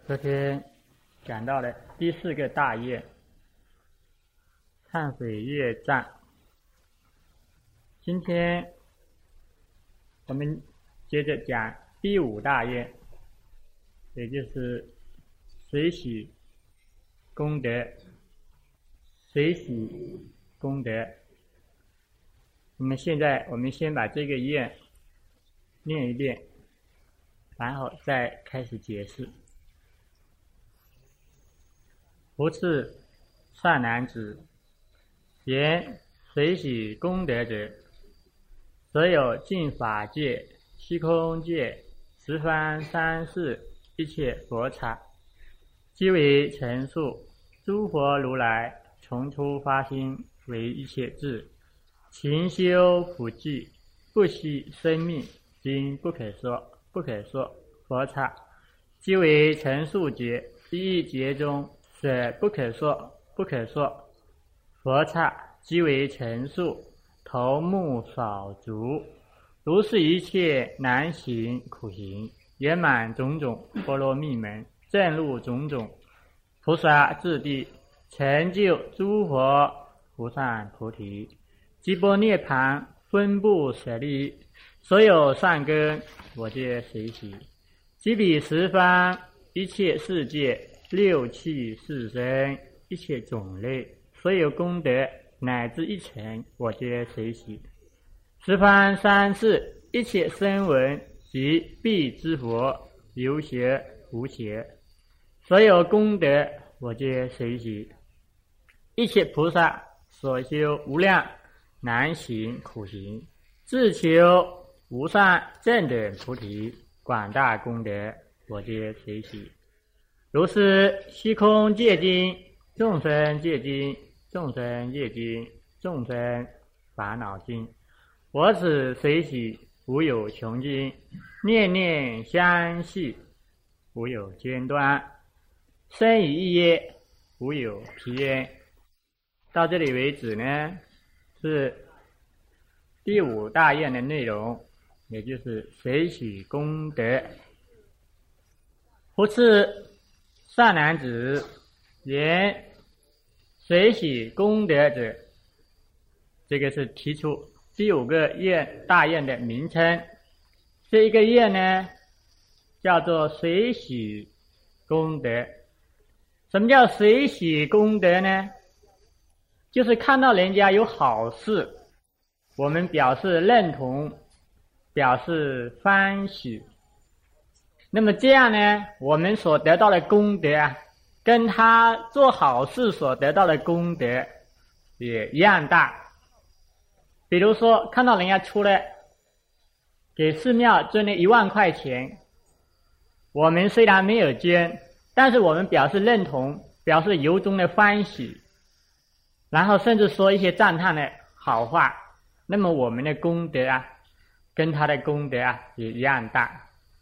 昨天讲到了第4个大业，忏悔业障。今天我们接着讲第5大业，也就是随喜功德。随喜功德。那么现在我们先把这个业念一遍，然后再开始解释。不是善男子，言随喜功德者，所有净法界、虚空界、十方三世一切佛刹，即为陈述诸佛如来从初发心为一切智，勤修普济，不惜生命，今不可说，不可说佛刹，即为陈述劫，一劫中是不可说，不可说佛刹，即为陈述头目少足，如是一切难行苦行，圆满种种波罗蜜门，正入种种菩萨智地，成就诸佛无上菩提，即波涅槃，分布舍利，所有善根我皆随喜，即彼十方一切世界六气四身一切种类，所有功德乃至一尘我皆随喜，十方三世一切声闻及必之佛，有邪无邪，所有功德我皆随喜，一切菩萨所修无量难行苦行，自求无上正等菩提，广大功德我皆随喜。如是虚空界经、众生界经、众生业经、众生烦恼经，我此随喜无有穷尽，念念相续无有间断，生以一业无有疲厌。到这里为止呢，是第5大愿的内容，也就是随喜功德。不是善男子，言随喜功德者，这个是提出第5个大愿的名称。这一个愿呢，叫做随喜功德。什么叫随喜功德呢？就是看到人家有好事，我们表示认同，表示欢喜。那么这样呢，我们所得到的功德啊，跟他做好事所得到的功德也一样大。比如说看到人家出来给寺庙捐了1万块钱，我们虽然没有捐，但是我们表示认同，表示由衷的欢喜，然后甚至说一些赞叹的好话，那么我们的功德啊，跟他的功德啊也一样大。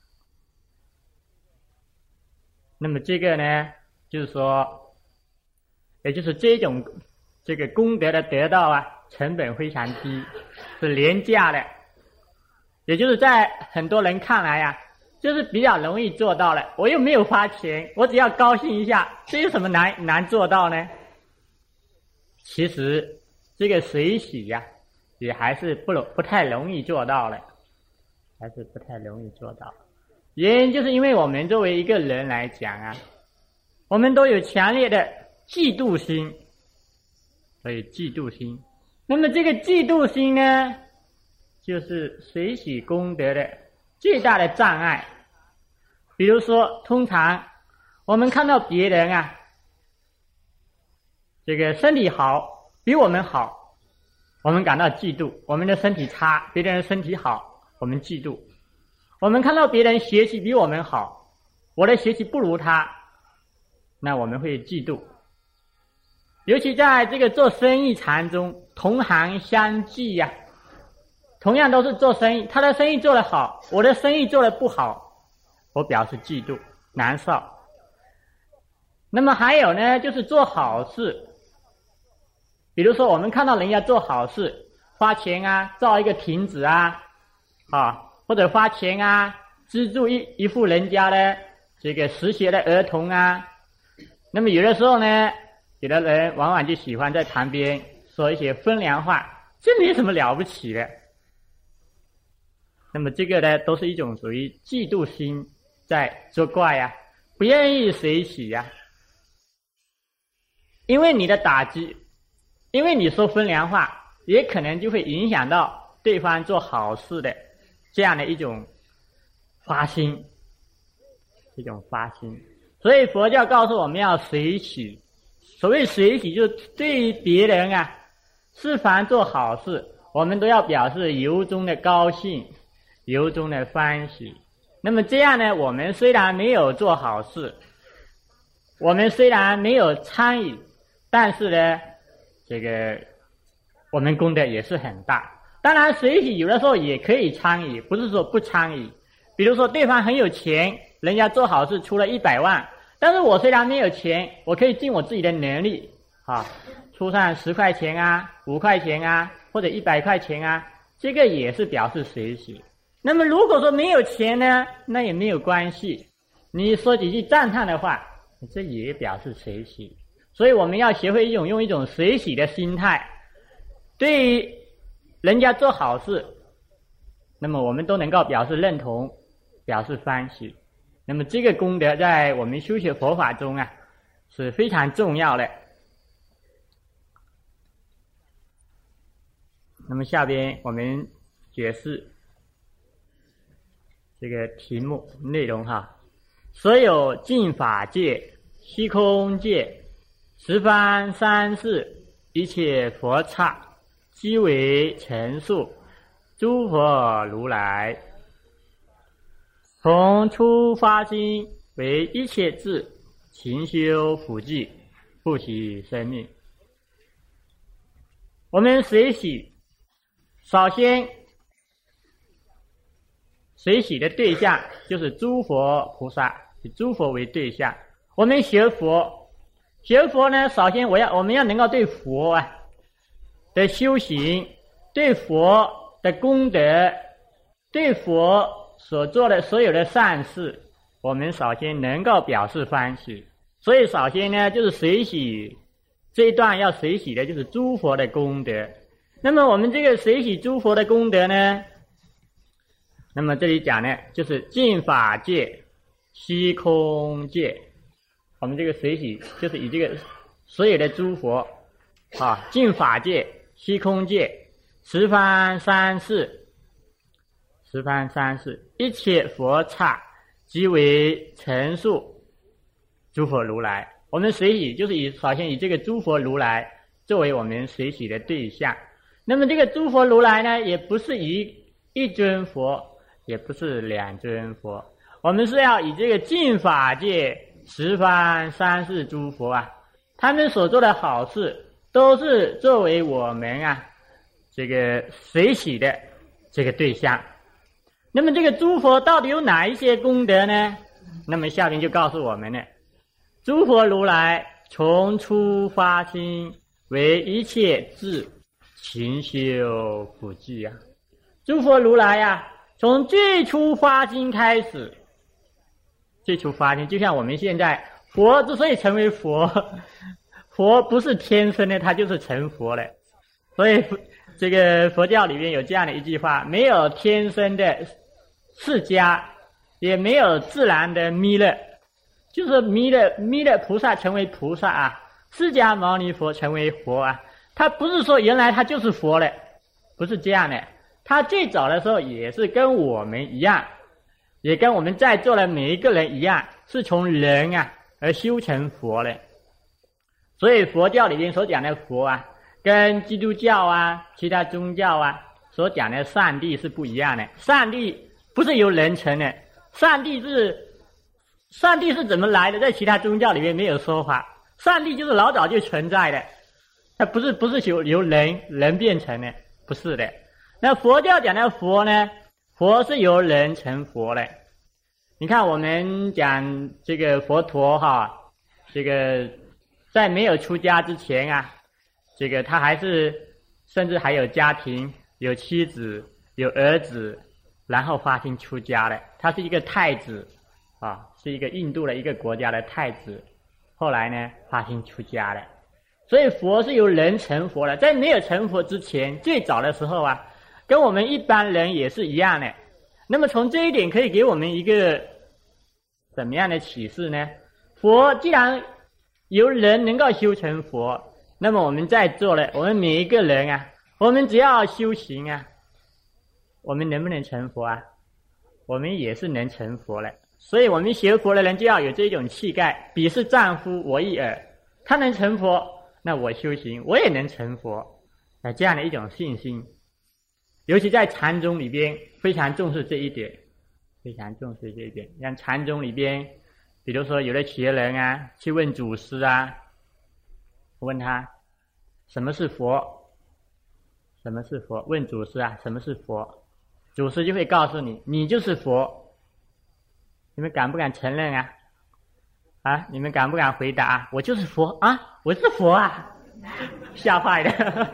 那么这个呢，就是说，也就是这个功德的得到啊，成本非常低，是廉价的，也就是在很多人看来啊，就是比较容易做到了。我又没有花钱，我只要高兴一下，这有什么难做到呢？其实这个随喜呀，也还是不太容易做到了，还是不太容易做到。原因就是因为我们作为一个人来讲啊，我们都有强烈的嫉妒心，所以嫉妒心。那么这个嫉妒心呢，就是随喜功德的最大的障碍。比如说，通常我们看到别人啊，这个身体好，比我们好，我们感到嫉妒；我们的身体差，别人的身体好，我们嫉妒。我们看到别人学习比我们好，我的学习不如他，那我们会嫉妒。尤其在这个做生意场中，同行相忌呀，同样都是做生意，他的生意做得好，我的生意做得不好，我表示嫉妒难受。那么还有呢，就是做好事，比如说我们看到人家做好事，花钱啊，造一个亭子啊，或者花钱啊，资助一户人家的这个失学的儿童啊。那么有的时候呢，有的人往往就喜欢在旁边说一些风凉话，这没什么了不起的。那么这个呢，都是一种属于嫉妒心在作怪呀，不愿意学习呀。因为你的打击，因为你说风凉话，也可能就会影响到对方做好事的这样的一种发心，所以佛教告诉我们要随喜。所谓随喜，就是对于别人啊，是凡做好事，我们都要表示由衷的高兴，由衷的欢喜。那么这样呢，我们虽然没有做好事，我们虽然没有参与，但是呢，这个我们功德也是很大。当然随喜有的时候也可以参与，不是说不参与。比如说对方很有钱，人家做好事出了100万，但是我虽然没有钱，我可以尽我自己的能力出上10块钱啊，5块钱啊，或者100块钱啊，这个也是表示随喜。那么如果说没有钱呢，那也没有关系，你说几句赞叹的话，这也表示随喜。所以我们要学会用一种随喜的心态，对于人家做好事，那么我们都能够表示认同，表示欢喜。那么这个功德在我们修学佛法中啊，是非常重要的。那么下边我们解释这个题目内容所有净法界、虚空界、十方三世一切佛刹，悉为陈述诸佛如来，从初发心为一切智，勤修辅济，不惜生命。我们随喜，首先随喜的对象就是诸佛菩萨，以诸佛为对象。我们学佛呢，首先我们要能够对佛的修行，对佛的功德，对佛所做的所有的善事，我们首先能够表示欢喜。所以首先呢，就是随喜，这一段要随喜的就是诸佛的功德。那么我们这个随喜诸佛的功德呢，那么这里讲呢，就是净法界、虚空界。我们这个随喜就是以这个所有的诸佛净法界、虚空界、十方三世一切佛刹，即为陈述诸佛如来。我们随喜就是首先以这个诸佛如来作为我们随喜的对象。那么这个诸佛如来呢，也不是一尊佛，也不是2尊佛，我们是要以这个净法界、十方三世诸佛他们所做的好事，都是作为我们这个随喜的这个对象。那么这个诸佛到底有哪一些功德呢？那么下面就告诉我们了，诸佛如来从初发心为一切智，勤修辅济诸佛如来从最初发心开始，最初发心就像我们现在佛之所以成为佛，佛不是天生的，他就是成佛了。所以这个佛教里面有这样的一句话，没有天生的释迦，也没有自然的弥勒，就是弥勒菩萨成为菩萨释迦牟尼佛成为佛他不是说原来他就是佛了，不是这样的。他最早的时候也是跟我们一样，也跟我们在座的每一个人一样，是从人而修成佛的。所以佛教里面所讲的佛跟基督教其他宗教所讲的上帝是不一样的。上帝不是由人成的，上帝是怎么来的，在其他宗教里面没有说法。上帝就是老早就存在的，它不是由人变成的，不是的。那佛教讲的佛呢，佛是由人成佛的。你看我们讲这个佛陀这个在没有出家之前这个他还是甚至还有家庭，有妻子，有儿子，然后发心出家的。他是一个太子是一个印度的一个国家的太子，后来呢发心出家了。所以佛是由人成佛的，在没有成佛之前，最早的时候啊，跟我们一般人也是一样的。那么从这一点可以给我们一个怎么样的启示呢？佛既然由人能够修成佛，那么我们在座的我们每一个人啊，我们只要修行啊，我们能不能成佛啊？我们也是能成佛的。所以我们学佛的人就要有这种气概，彼是丈夫，我亦尔。他能成佛，那我修行我也能成佛，这样的一种信心。尤其在禅宗里边非常重视这一点，非常重视这一点。像禅宗里边，比如说有的学人啊去问祖师啊，问他什么是佛，什么是佛？问祖师啊什么是佛，祖师就会告诉你，你就是佛。你们敢不敢承认啊？啊，你们敢不敢回答啊？我就是佛啊，我是佛啊，吓坏了。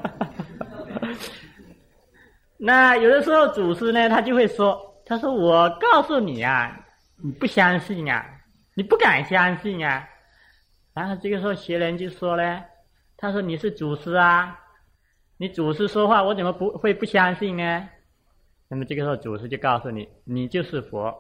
那有的时候祖师呢，他就会说，他说我告诉你啊，你不相信啊，你不敢相信啊。然后这个时候学人就说呢，他说你是祖师啊，你祖师说话我怎么会不相信呢？那么这个时候祖师就告诉你，你就是佛。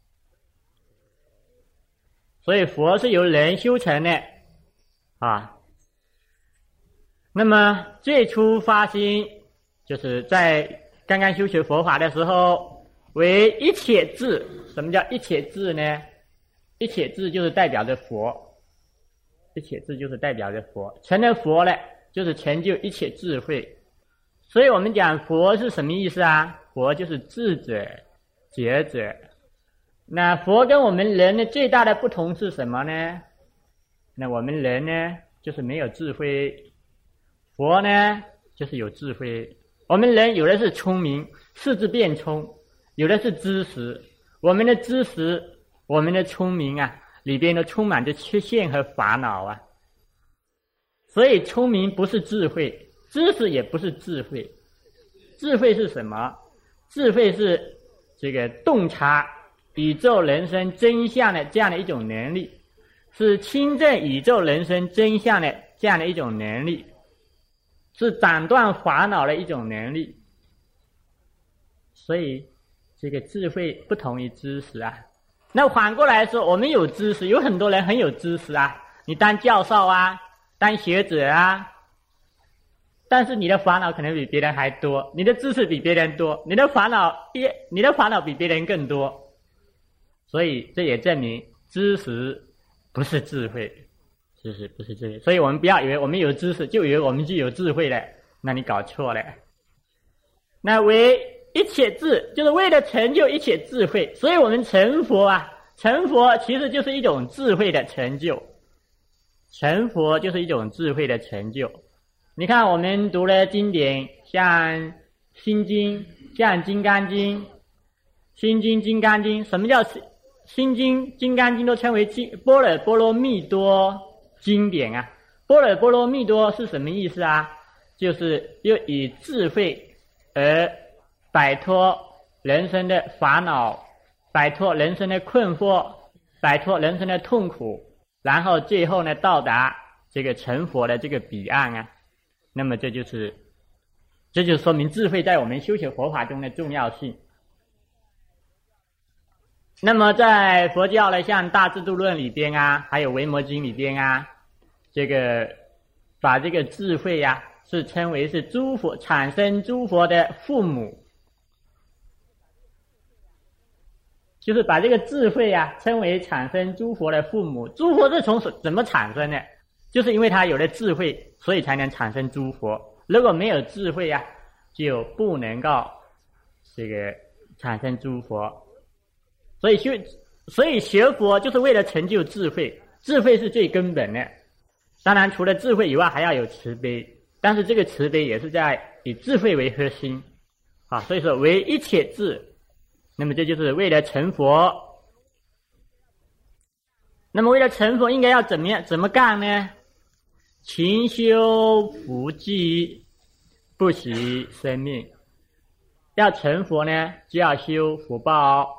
所以佛是由人修成的啊。那么最初发心就是在刚刚修学佛法的时候，为一切智。什么叫一切智呢？一切智就是代表着佛，一切智就是代表着佛。成了佛了，就是成就一切智慧。所以我们讲佛是什么意思啊？佛就是智者、觉者。那佛跟我们人的最大的不同是什么呢？那我们人呢，就是没有智慧，佛呢，就是有智慧。我们人有的是聪明，四肢变聪，有的是知识。我们的知识，我们的聪明啊，里边都充满着缺陷和烦恼啊。所以聪明不是智慧，知识也不是智慧。智慧是什么？智慧是这个洞察宇宙人生真相的这样的一种能力，是亲证宇宙人生真相的这样的一种能力，是斩断烦恼的一种能力。所以这个智慧不同于知识啊。那反过来说，我们有知识，有很多人很有知识啊，你当教授啊，当学者啊，但是你的烦恼可能比别人还多，你的知识比别人多，你的烦恼比别人更多。所以这也证明知识不是智慧，知识不是智慧。所以我们不要以为我们有知识就以为我们就有智慧了，那你搞错了。那为一切智，就是为了成就一切智慧。所以我们成佛啊，成佛其实就是一种智慧的成就，成佛就是一种智慧的成就。你看我们读了经典，像心经，像金刚经，心经、金刚经，什么叫心经、金刚经都称为般若波罗蜜多经典啊。般若波罗蜜多是什么意思啊？就是又以智慧而摆脱人生的烦恼，摆脱人生的困惑，摆脱人生的痛苦，然后最后呢到达这个成佛的这个彼岸啊。那么这就说明智慧在我们修学佛法中的重要性。那么在佛教的像《大智度论》里边啊，还有《维摩经》里边啊，这个把这个智慧啊是称为是诸佛产生诸佛的父母，就是把这个智慧啊称为产生诸佛的父母。诸佛是从怎么产生的？就是因为他有了智慧，所以才能产生诸佛。如果没有智慧啊，就不能够这个产生诸佛。所以学佛就是为了成就智慧，智慧是最根本的。当然除了智慧以外还要有慈悲，但是这个慈悲也是在以智慧为核心啊。所以说为一切智，那么这就是为了成佛。那么为了成佛应该要怎么干呢？勤修福济，不惜生命。要成佛呢，就要修福报，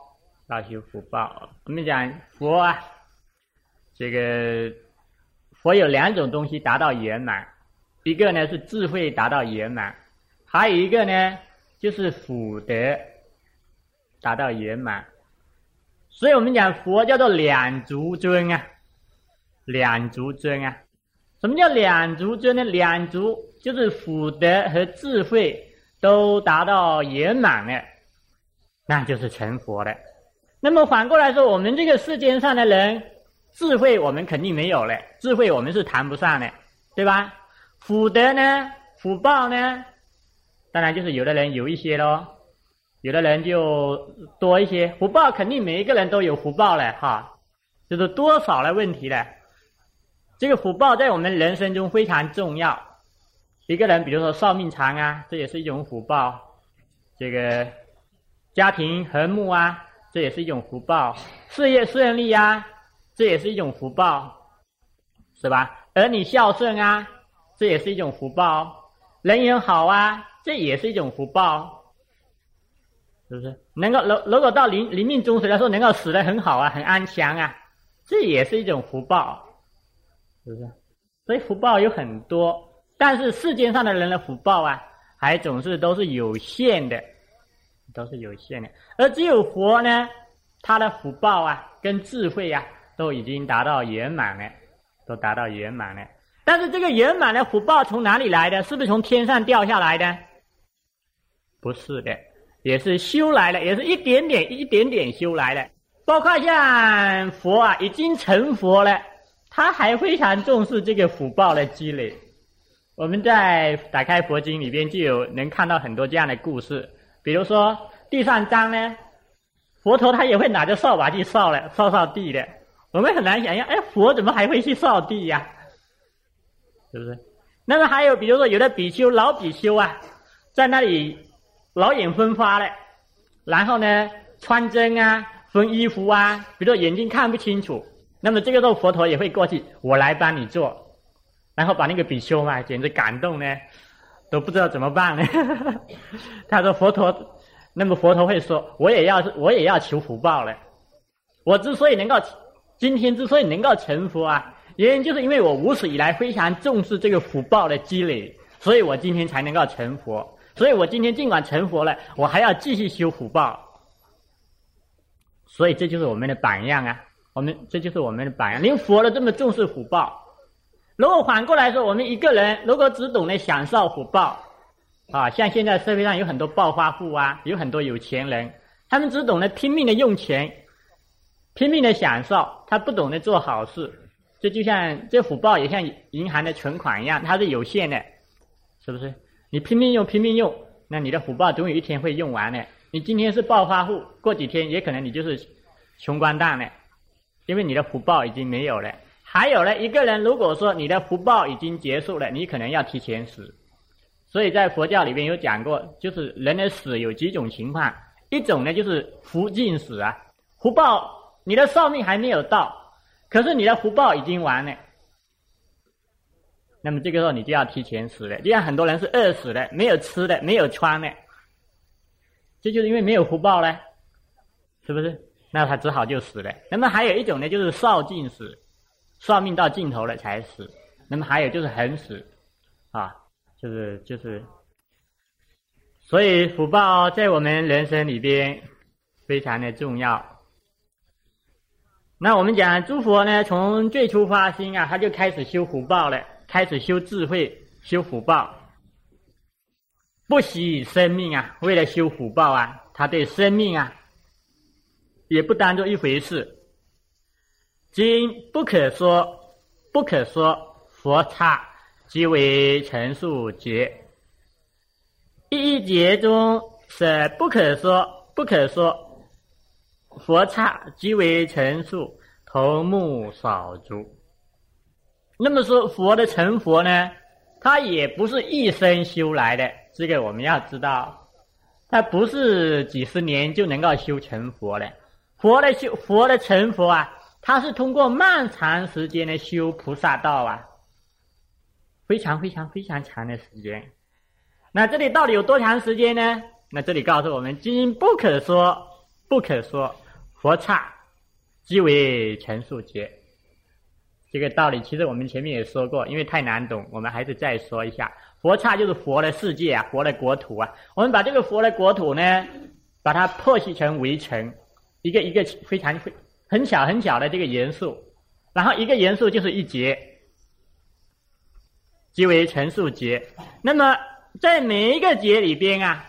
要修福报。我们讲佛啊，这个佛有两种东西达到圆满，一个呢是智慧达到圆满，还有一个呢就是福德达到圆满。所以我们讲佛叫做两足尊啊，两足尊啊。什么叫两足尊呢？两足就是福德和智慧都达到圆满了，那就是成佛了。那么反过来说，我们这个世间上的人，智慧我们肯定没有了，智慧我们是谈不上的，对吧？福德呢，福报呢，当然就是有的人有一些咯，有的人就多一些。福报肯定每一个人都有福报了哈，就是多少的问题了。这个福报在我们人生中非常重要。一个人比如说寿命长啊，这也是一种福报。这个家庭和睦啊，这也是一种福报。事业顺利啊，这也是一种福报，是吧？儿女孝顺啊，这也是一种福报。人缘好啊，这也是一种福报，是不是？能够如果到临命终时的时候能够死得很好啊，很安详啊，这也是一种福报，是不是？所以福报有很多，但是世间上的人的福报啊，还总是都是有限的，都是有限的。而只有佛呢，他的福报啊，跟智慧啊，都已经达到圆满了，都达到圆满了。但是这个圆满的福报从哪里来的？是不是从天上掉下来的？不是的，也是修来的，也是一点点一点点修来的。包括像佛啊，已经成佛了，他还非常重视这个福报的积累。我们在打开佛经里边就有能看到很多这样的故事。比如说地上脏呢，佛陀他也会拿着扫把去扫了，扫地的。我们很难想象，佛怎么还会去扫地呀？是不是？那么还有比如说有的比丘，老比丘啊，在那里老眼昏花了，然后呢穿针啊，缝衣服啊，比如说眼睛看不清楚，那么这个时候佛陀也会过去，我来帮你做，然后把那个比丘嘛简直感动呢，都不知道怎么办呢。他说那么佛陀会说，我也要求福报了。我今天之所以能够成佛啊，原因就是因为我无始以来非常重视这个福报的积累，所以我今天才能够成佛。所以我今天尽管成佛了，我还要继续修福报。所以这就是我们的榜样啊，这就是我们的榜样。连佛都这么重视福报。如果反过来说，我们一个人如果只懂得享受福报啊，像现在社会上有很多暴发户啊，有很多有钱人，他们只懂得拼命的用钱，拼命的享受，他不懂得做好事。这就像这福报也像银行的存款一样，它是有限的，是不是？你拼命用，那你的福报总有一天会用完的。你今天是暴发户，过几天也可能你就是穷光蛋了，因为你的福报已经没有了。还有呢，一个人如果说你的福报已经结束了，你可能要提前死。所以在佛教里面有讲过，就是人的死有几种情况，一种呢就是福尽死啊，福报你的寿命还没有到，可是你的福报已经完了，那么这个时候你就要提前死了。就像很多人是饿死的，没有吃的，没有穿的，这就是因为没有福报了，是不是？那他只好就死了。那么还有一种呢，就是寿尽死，寿命到尽头了才死。那么还有就是横死啊，就是，所以福报在我们人生里边非常的重要。那我们讲诸佛呢，从最初发心啊，他就开始修福报了，开始修智慧，修福报，不惜生命啊，为了修福报啊，他对生命啊也不当作一回事。今不可说佛刹即为成数劫，一劫中是不可说佛刹即为成数，头目少足。那么说佛的成佛呢，他也不是一生修来的，这个我们要知道，他不是几十年就能够修成佛的。佛的成佛啊，他是通过漫长时间的修菩萨道啊，非常非常非常长的时间。那这里到底有多长时间呢？那这里告诉我们，今不可说佛刹即为成数劫。这个道理其实我们前面也说过，因为太难懂，我们还是再说一下。佛刹就是佛的世界啊，佛的国土啊。我们把这个佛的国土呢，把它剖析成围城，一个一个非常很小很小的这个元素，然后一个元素就是一劫，即为成数劫。那么在每一个劫里边啊，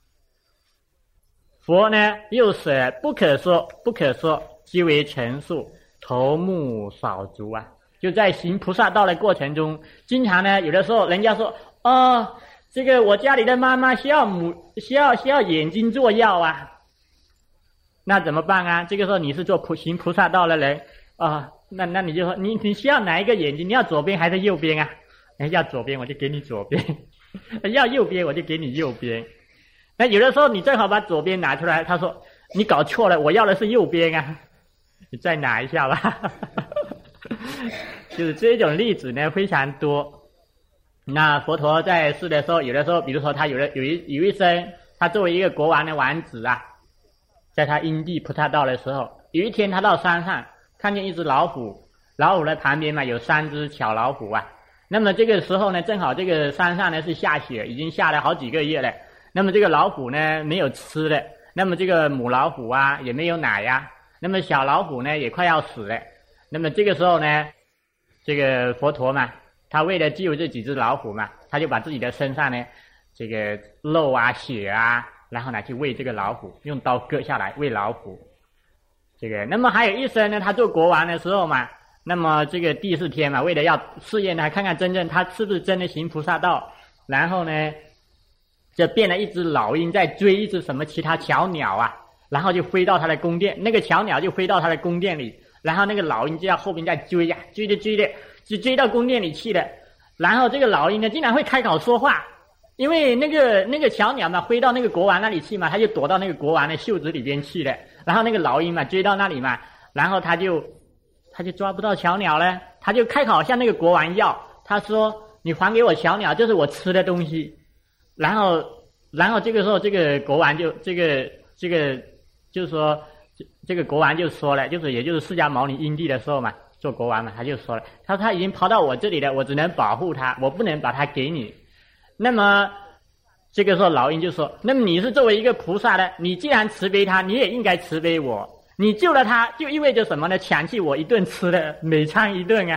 佛呢又舍不可说，不可说，即为成数，头目少足啊。就在行菩萨道的过程中，经常呢，有的时候人家说，哦，这个我家里的妈妈需要眼睛做药啊，那怎么办啊？这个时候你是行菩萨道的人啊，那你就说你需要哪一个眼睛？你要左边还是右边啊？要左边我就给你左边，要右边我就给你右边。那有的时候你正好把左边拿出来，他说你搞错了，我要的是右边啊，你再拿一下吧。就是这种例子呢非常多。那佛陀在世的时候，有的时候比如说他有一生，他作为一个国王的王子啊，在他因地菩萨道的时候，有一天他到山上看见一只老虎，老虎的旁边嘛有3只小老虎啊。那么这个时候呢，正好这个山上呢是下雪，已经下了好几个月了。那么这个老虎呢没有吃的，那么这个母老虎啊也没有奶呀，那么小老虎呢也快要死了。那么这个时候呢，这个佛陀嘛，他为了救这几只老虎嘛，他就把自己的身上呢这个肉啊血啊，然后呢去喂这个老虎，用刀割下来喂老虎。这个那么还有一生呢，他做国王的时候嘛，那么这个第4天嘛，为了要试验他看看真正他是不是真的行菩萨道，然后呢就变了一只老鹰在追一只什么其他巧鸟啊，然后就飞到他的宫殿，那个巧鸟就飞到他的宫殿里，然后那个老鹰就在后面在追呀，追就追到宫殿里去了。然后这个老鹰呢竟然会开口说话，因为那个巧鸟嘛飞到那个国王那里去嘛，他就躲到那个国王的袖子里边去了。然后那个老鹰嘛追到那里嘛，然后他就抓不到巧鸟了，他就开口向那个国王要，他说你还给我巧鸟，这是我吃的东西。然后这个时候这个国王就就是说这个国王就说了，也就是释迦牟尼因地的时候嘛，做国王嘛，他就说了，他说他已经跑到我这里了，我只能保护他，我不能把他给你。那么这个时候老鹰就说，那么你是作为一个菩萨的，你既然慈悲他，你也应该慈悲我，你救了他就意味着什么呢？抢去我一顿吃的，每餐一顿啊。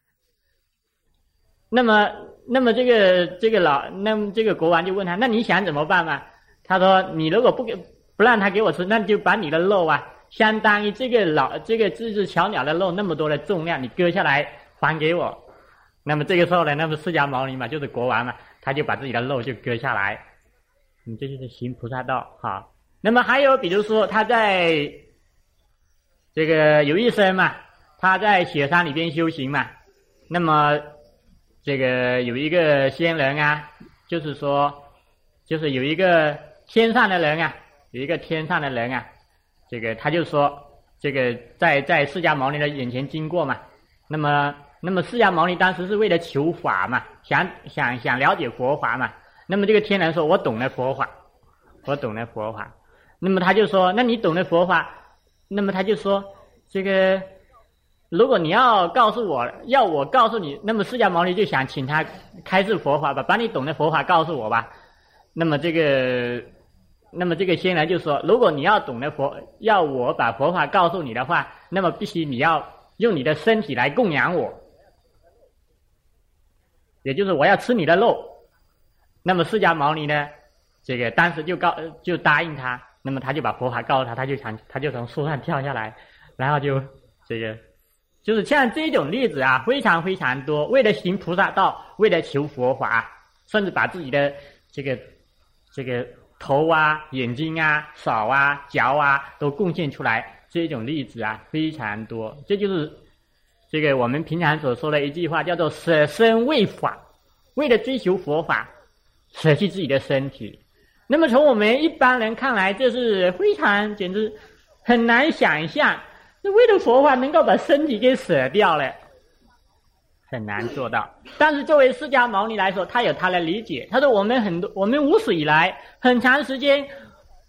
那么这个国王就问他，那你想怎么办嘛？他说你如果不让他给我吃，那就把你的肉啊，相当于这只小鸟的肉那么多的重量，你割下来还给我。那么这个时候呢，那么释迦牟尼嘛，就是国王嘛，他就把自己的肉就割下来。这就是行菩萨道哈。那么还有比如说他在这个有一生嘛，他在雪山里边修行嘛，那么这个有一个仙人啊，就是有一个天上的人啊，这个他就说这个在释迦牟尼的眼前经过嘛，那么释迦牟尼当时是为了求法嘛，想了解佛法嘛，那么这个天人说我懂了佛法。那么他就说，那你懂了佛法，那么他就说这个如果你要告诉我，要我告诉你，那么释迦牟尼就想请他开示佛法吧，把你懂的佛法告诉我吧。那么这个仙人就说，如果你要懂得要我把佛法告诉你的话，那么必须你要用你的身体来供养我，也就是我要吃你的肉。那么释迦牟尼呢，这个当时就答应他，那么他就把佛法告诉他，他就从树上跳下来，然后就这个就是像这种例子啊，非常非常多。为了行菩萨道，为了求佛法，甚至把自己的这个头啊、眼睛啊、手啊、脚啊都贡献出来，这种例子啊非常多。这就是这个我们平常所说的一句话，叫做舍身为法，为了追求佛法，舍弃自己的身体。那么从我们一般人看来，这是非常简直很难想象，为了佛法能够把身体给舍掉了，很难做到。但是作为释迦牟尼来说，他有他的理解。他说我们无始以来很长时间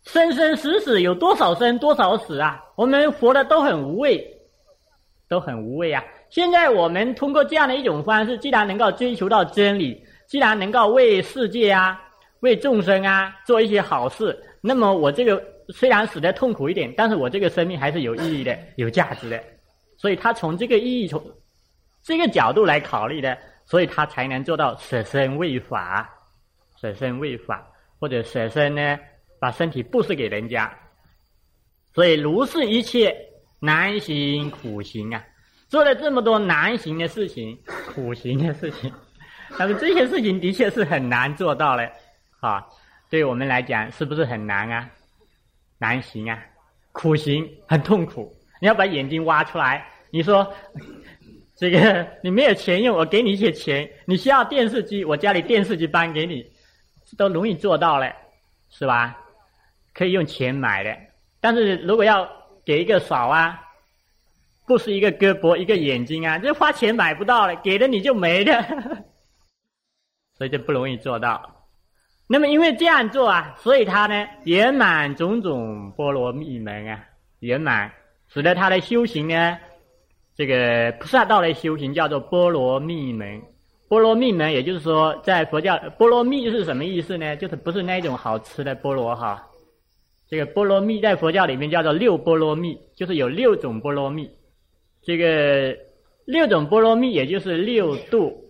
生生死死有多少生多少死啊？我们活的都很无畏，都很无畏啊！现在我们通过这样的一种方式，既然能够追求到真理，既然能够为世界啊、为众生啊做一些好事，那么我这个虽然死得痛苦一点，但是我这个生命还是有意义的、有价值的。所以他从这个意义、从这个角度来考虑的，所以他才能做到舍身为法，舍身为法，或者舍身呢，把身体布施给人家。所以如是一切难行苦行啊，做了这么多难行的事情、苦行的事情，但是这些事情的确是很难做到了啊。对我们来讲，是不是很难啊？难行啊，苦行很痛苦。你要把眼睛挖出来，你说这个你没有钱用，我给你一些钱，你需要电视机，我家里电视机搬给你，都容易做到了，是吧？可以用钱买的。但是如果要给一个手啊，不是一个胳膊一个眼睛啊，这花钱买不到了，给了你就没了所以就不容易做到。那么因为这样做啊，所以他呢圆满种种波罗蜜门啊，圆满使得他的修行呢，这个菩萨道的修行叫做波罗蜜门。波罗蜜门也就是说，在佛教波罗蜜是什么意思呢？就是不是那种好吃的菠萝哈。这个波罗蜜在佛教里面叫做六波罗蜜，就是有6种波罗蜜。这个6种波罗蜜也就是6度，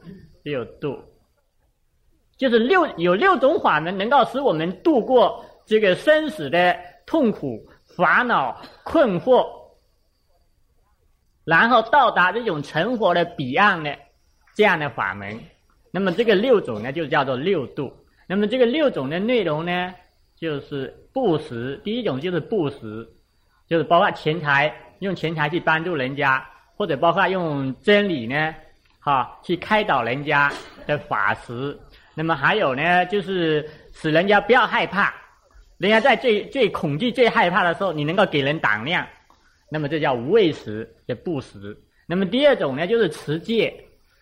就是有6种法门能够使我们度过这个生死的痛苦、烦恼、困惑，然后到达这种成佛的彼岸的这样的法门。那么这个6种呢，就叫做6度。那么这个6种的内容呢，就是布施。第一种就是布施，就是包括钱财，用钱财去帮助人家，或者包括用真理呢，去开导人家的法施。那么还有呢，就是使人家不要害怕，人家在最恐惧、最害怕的时候，你能够给人胆量，那么这叫无畏施的布施。那么第二种呢，就是持戒，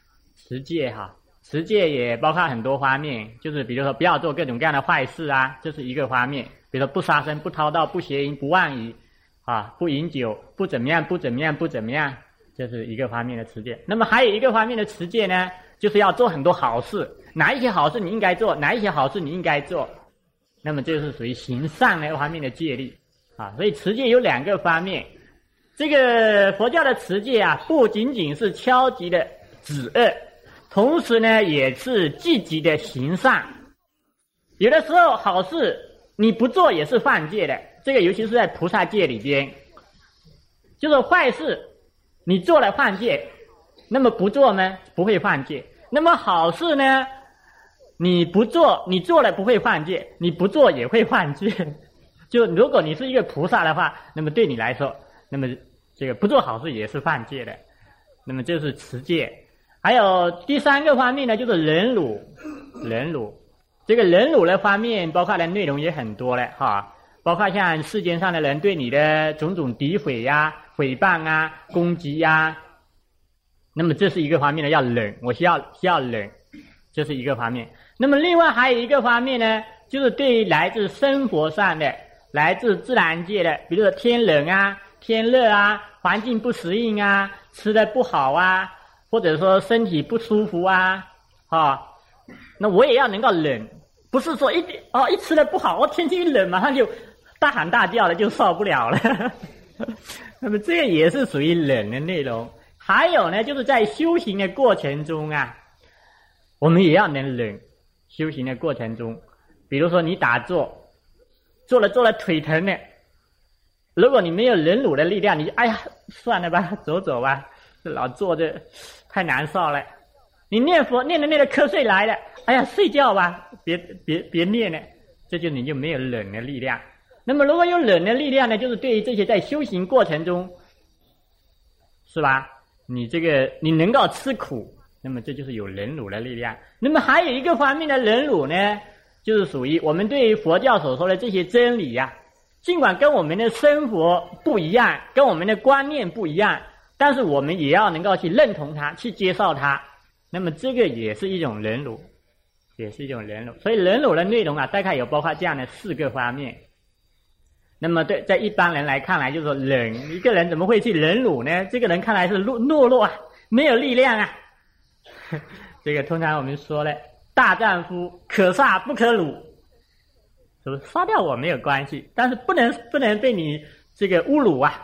持戒也包括很多方面，就是比如说不要做各种各样的坏事啊，这是一个方面。比如说不杀生、不偷盗、不邪淫、不妄语不饮酒、不怎么样，这是一个方面的持戒。那么还有一个方面的持戒呢，就是要做很多好事，哪一些好事你应该做，哪一些好事你应该做，那么这是属于行善的方面的戒律所以持戒有2个方面。这个佛教的持戒啊，不仅仅是消极的止恶，同时呢也是积极的行善。有的时候好事你不做也是犯戒的，这个尤其是在菩萨戒里边，就是坏事你做了犯戒，那么不做呢不会犯戒。那么好事呢，你不做，你做了不会犯戒，你不做也会犯戒。就如果你是一个菩萨的话，那么对你来说，那么这个不做好事也是犯戒的。那么这是持戒。还有第3个方面呢，就是忍辱。这个忍辱的方面包括的内容也很多了包括像世间上的人对你的种种诋毁呀、诽谤啊、攻击呀，那么这是一个方面的，要忍，我需要忍，这是一个方面。那么另外还有一个方面呢，就是对于来自生活上的、来自自然界的，比如说天冷啊、天热啊、环境不适应啊、吃的不好啊，或者说身体不舒服啊那我也要能够忍，不是说一吃的不好，天气一冷马上就大喊大叫的就受不了了那么这个也是属于忍的内容。还有呢，就是在修行的过程中啊，我们也要能忍。修行的过程中，比如说你打坐，做了腿疼了，如果你没有忍辱的力量，你算了吧，走走吧，老坐着太难受了。你念佛念的瞌睡来了，睡觉吧，别念了，这就你就没有忍的力量。那么如果有忍的力量呢，就是对于这些在修行过程中，是吧？你能够吃苦，那么这就是有忍辱的力量。那么还有一个方面的忍辱呢，就是属于我们对于佛教所说的这些真理尽管跟我们的生活不一样，跟我们的观念不一样，但是我们也要能够去认同它，去接受它。那么这个也是一种忍辱，所以忍辱的内容大概有包括这样的4个方面。 那么对，在一般人来看来，就是说忍，一个人怎么会去忍辱呢？这个人看来是懦弱啊，没有力量啊。这个通常我们说呢，大丈夫可杀不可辱，是不是？杀掉我没有关系，但是不能被你这个侮辱啊。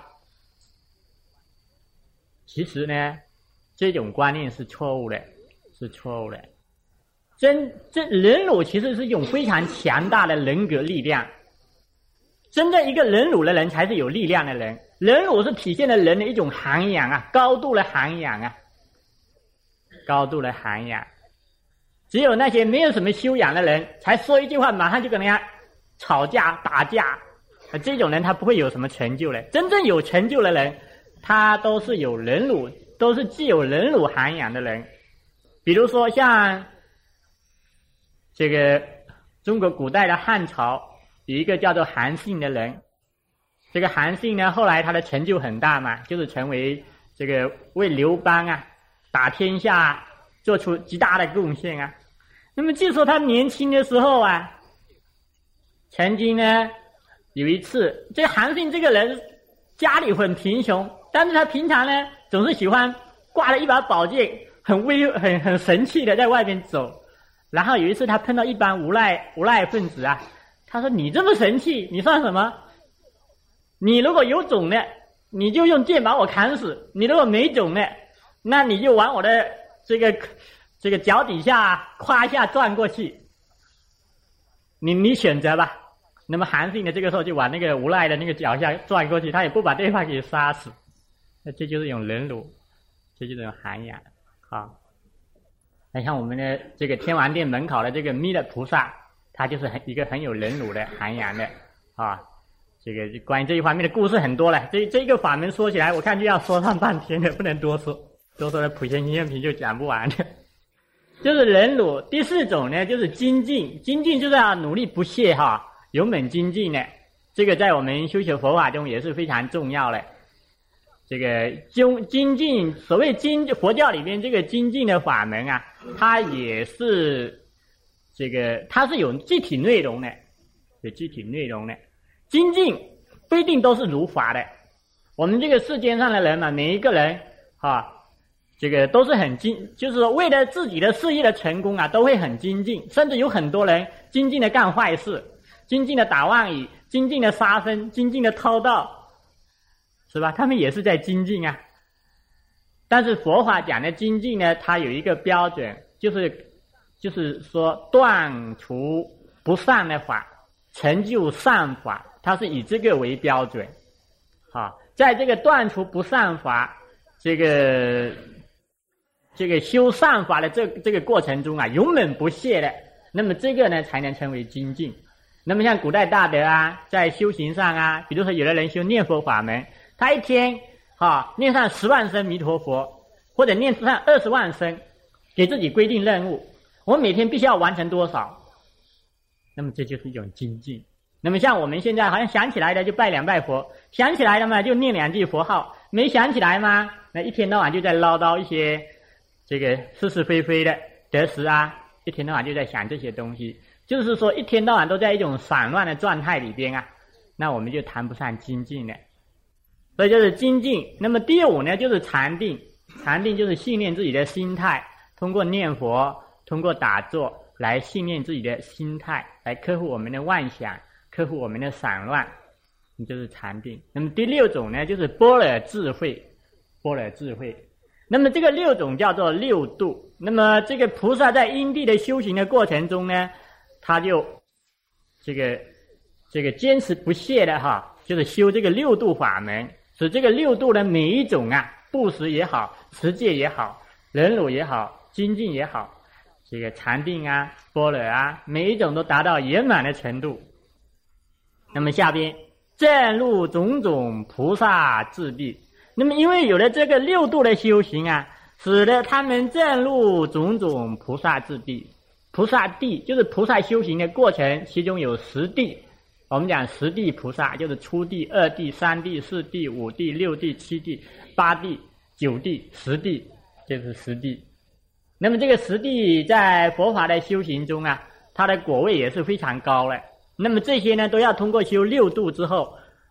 其实呢，这种观念是错误的，是错误的。这忍辱其实是一种非常强大的人格力量。真正一个忍辱的人才是有力量的人，忍辱是体现了人的一种涵养啊，高度的涵养啊，高度的涵养。只有那些没有什么修养的人，才说一句话马上就跟人家吵架打架，这种人他不会有什么成就的。真正有成就的人，他都是有忍辱，都是具有忍辱涵养的人。比如说像这个中国古代的汉朝，有一个叫做韩信的人。这个韩信呢，后来他的成就很大嘛，就是成为这个为刘邦啊打天下做出极大的贡献啊。那么据说他年轻的时候啊，曾经呢有一次，这韩信这个人家里很贫穷，但是他平常呢总是喜欢挂了一把宝剑，很神气的在外面走。然后有一次他碰到一帮无赖分子啊，他说：“你这么神气，你算什么？你如果有种呢，你就用剑把我砍死；你如果没种呢，那你就往我的这个脚底下胯下转过去。你选择吧。”那么韩信呢，这个时候就往那个无赖的那个脚下转过去，他也不把对方给杀死。那这就是一种忍辱，这就是一种涵养啊。那像我们的这个天王殿门口的这个弥勒菩萨，他就是一个很有忍辱的涵养的啊。这个关于这一方面的故事很多了，这一个法门说起来，我看就要说上半天的，不能多说，多说的普贤行愿品就讲不完的。就是忍辱。第四种呢，就是精进，精进就是要努力不懈哈，勇猛精进的。这个在我们修学佛法中也是非常重要的。这个精进，所谓佛教里面这个精进的法门啊，它也是这个它是有具体内容的，有具体内容的。精进不一定都是如法的。我们这个世间上的人嘛，每一个人啊，这个都是很就是说为了自己的事业的成功啊，都会很精进，甚至有很多人精进的干坏事，精进的打妄语，精进的杀生，精进的偷盗，是吧？他们也是在精进啊。但是佛法讲的精进呢，它有一个标准，就是说断除不善的法，成就善法，它是以这个为标准。在这个断除不善法，这个修善法的这个过程中啊，勇猛不懈的，那么这个呢才能称为精进。那么像古代大德啊，在修行上啊，比如说有的人修念佛法门，他一天念上10万声弥陀佛，或者念上20万声，给自己规定任务，我每天必须要完成多少，那么这就是一种精进。那么像我们现在好像想起来的就拜2拜佛，想起来了嘛就念2句佛号，没想起来嘛，那一天到晚就在唠叨一些这个是是非非的得失啊，一天到晚就在想这些东西，就是说一天到晚都在一种散乱的状态里边啊，那我们就谈不上精进了。所以就是精进。那么第5呢，就是禅定。禅定就是训练自己的心态，通过念佛，通过打坐来训练自己的心态，来克服我们的妄想，克服我们的散乱，就是禅定。那么第6种呢，就是般若智慧。般若智慧。那么这个6种叫做六度。那么这个菩萨在因地的修行的过程中呢，他就这个坚持不懈的就是修这个6度法门，使这个6度的每一种啊，布施也好，持戒也好，忍辱也好，精进也好，这个禅定啊，般若啊，每一种都达到圆满的程度。那么下边证入种种菩萨智地。那么因为有了这个6度的修行啊，使得他们证入种种菩萨智地。菩萨地就是菩萨修行的过程，其中有10地。我们讲10地菩萨，就是初地、2地、3地、4地、5地、6地、7地、8地、9地、10地，就是10地。那么这个10地在佛法的修行中啊，它的果位也是非常高的。那么这些呢，都要通过修6度之后，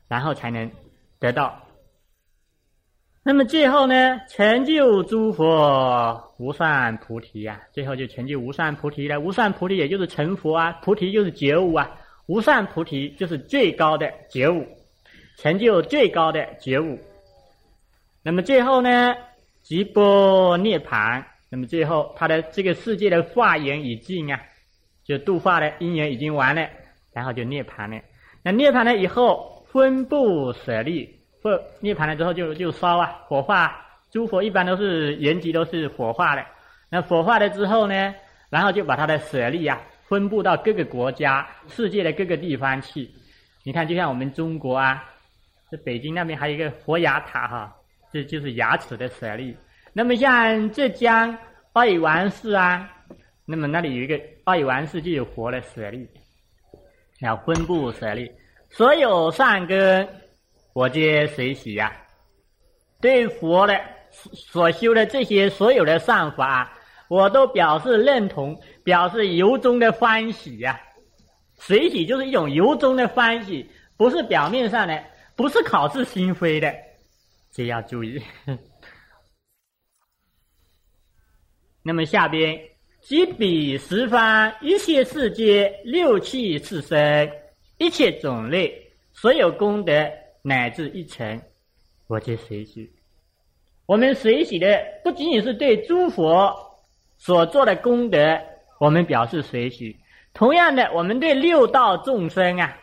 然后才能得到。那么最后呢，成就诸佛无上菩提啊，最后就成就无上菩提了。无上菩提也就是成佛啊，菩提就是觉悟啊，无上菩提就是最高的觉悟，成就最高的觉悟。那么最后呢，即波涅盘，那么最后他的这个世界的化缘已尽啊，就度化的因缘已经完了，然后就涅盘了。那涅盘了以后，分布舍利。涅盘了之后就烧啊，火化。诸佛一般都是原籍都是火化的，那火化了之后呢，然后就把他的舍利啊分布到各个国家、世界的各个地方去。你看，就像我们中国啊，这北京那边还有一个佛牙塔哈，这就是牙齿的舍利。那么像浙江奥羽王寺啊，那么那里有一个奥羽王寺就有佛的舍利，要分布舍利，所有善根我皆随喜呀，对佛的所修的这些所有的善法，我都表示认同，表示由衷的欢喜呀。随喜就是一种由衷的欢喜，不是表面上的，不是口是心非的，这要注意。那么下边，即彼十方一切世界六气四身一切种类所有功德乃至一尘，我皆随喜。我们随喜的不仅仅是对诸佛所做的功德，我们表示随喜。同样的，我们对六道众生啊，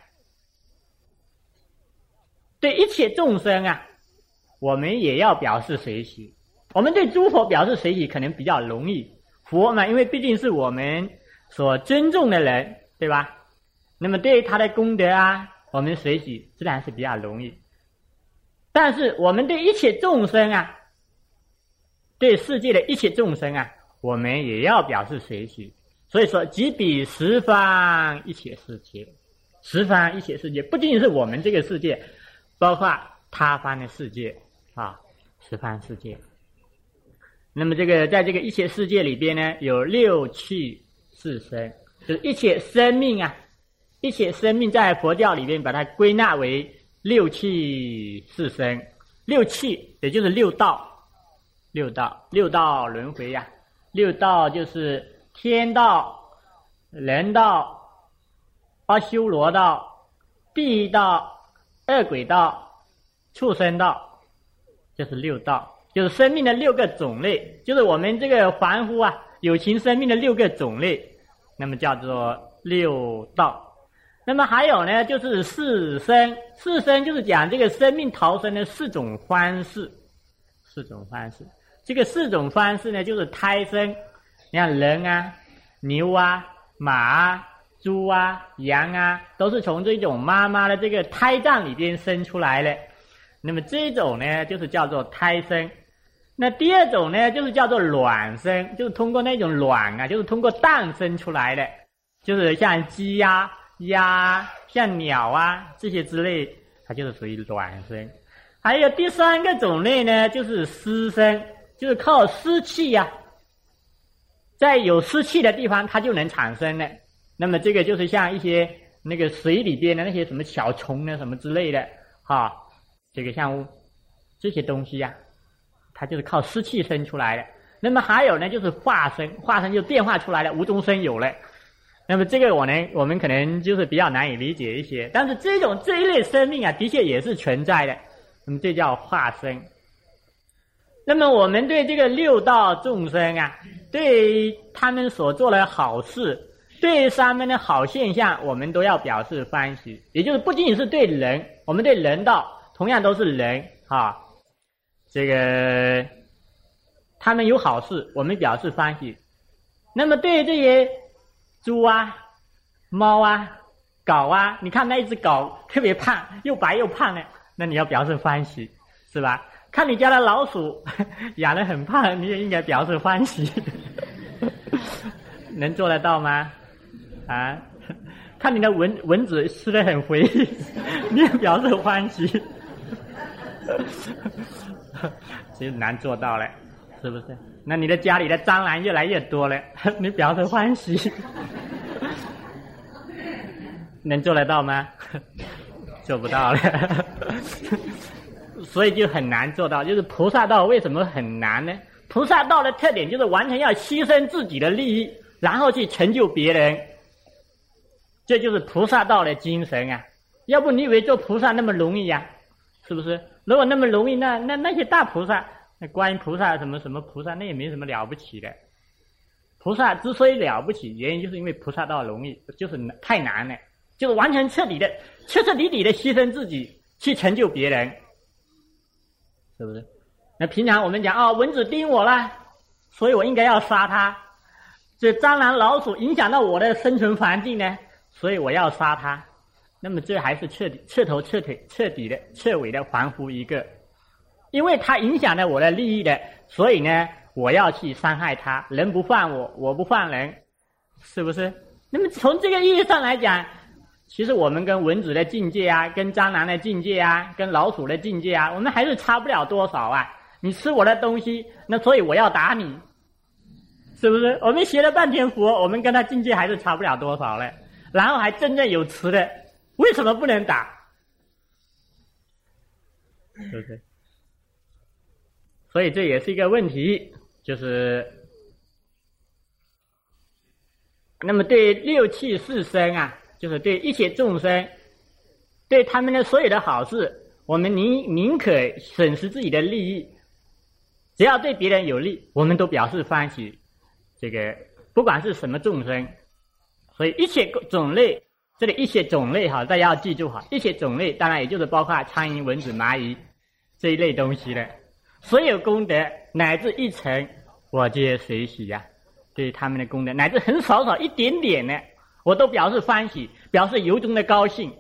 对一切众生啊，我们也要表示随喜。我们对诸佛表示随喜可能比较容易，佛嘛，因为毕竟是我们所尊重的人，对吧？那么对他的功德啊，我们随喜自然是比较容易。但是我们对一切众生啊，对世界的一切众生啊，我们也要表示随喜。所以说，即彼十方一切世界，十方一切世界不仅仅是我们这个世界，包括他方的世界啊，十方世界。那么这个在这个一切世界里边呢，有六气四身，就是一切生命啊，一切生命在佛教里边把它归纳为六气四身。六气也就是六道，六道轮回呀。六道就是天道、人道、阿修罗道、地狱道、恶鬼道、畜生道，就是六道，就是生命的六个种类，就是我们这个凡夫啊有情生命的六个种类，那么叫做六道。那么还有呢，就是四生，四生就是讲这个生命逃生的四种方式，四种方式。这个四种方式呢，就是胎生，你看人啊、牛啊、马啊、猪啊、羊啊，都是从这种妈妈的这个胎脏里边生出来的。那么这种呢，就是叫做胎生。那第二种呢，就是叫做卵生，就是通过那种卵啊，就是通过蛋生出来的，就是像鸡呀、鸭、像鸟啊这些之类，它就是属于卵生。还有第三个种类呢，就是湿生，就是靠湿气呀，在有湿气的地方它就能产生的。那么这个就是像一些那个水里边的那些什么小虫啊什么之类的哈，这个像这些东西呀，它就是靠湿气生出来的。那么还有呢，就是化生，化生就变化出来的，无中生有了。那么这个我们可能就是比较难以理解一些，但是这一类生命啊，的确也是存在的。那么这叫化生。那么我们对这个六道众生啊，对他们所做的好事，对他们的好现象，我们都要表示欢喜。也就是不仅仅是对人，我们对人道同样都是人啊，这个他们有好事，我们表示欢喜。那么对这些猪啊、猫啊、狗啊，你看那一只狗特别胖，又白又胖的，那你要表示欢喜，是吧？看你家的老鼠养得很胖，你也应该表示欢喜。能做得到吗？啊？看你的蚊子吃得很肥，你也表示欢喜。其实难做到了，是不是？那你的家里的蟑螂越来越多了，你表示欢喜。能做得到吗？ 做不到了。所以就很难做到。就是菩萨道为什么很难呢？菩萨道的特点就是完全要牺牲自己的利益，然后去成就别人，这就是菩萨道的精神啊！要不你以为做菩萨那么容易呀？是不是？如果那么容易，那些大菩萨，那观音菩萨什么什么菩萨，那也没什么了不起的。菩萨之所以了不起，原因就是因为菩萨道容易，就是太难了，就是完全彻底的、彻彻底底的牺牲自己去成就别人，是不是？那平常我们讲蚊子叮我了，所以我应该要杀它。这蟑螂、老鼠影响到我的生存环境呢，所以我要杀它。那么这还是彻底的、彻尾的还复一个，因为它影响了我的利益的，所以呢，我要去伤害它。人不犯我，我不犯人，是不是？那么从这个意义上来讲，其实我们跟蚊子的境界啊，跟蟑螂的境界啊，跟老鼠的境界啊，我们还是差不了多少啊。你吃我的东西，那所以我要打你，是不是？我们学了半天佛，我们跟他境界还是差不了多少了。然后还真正有持的，为什么不能打？是不是？所以这也是一个问题，就是那么对六气四生啊，就是对一切众生，对他们的所有的好事，我们宁可损失自己的利益，只要对别人有利，我们都表示欢喜。这个不管是什么众生，所以一切种类，这里一切种类大家要记住一切种类当然也就是包括苍蝇、蚊子、蚂蚁这一类东西了。所有功德乃至一成，我皆随喜呀。对他们的功德乃至很少一点点呢，我都表示欢喜，表示由衷的高兴，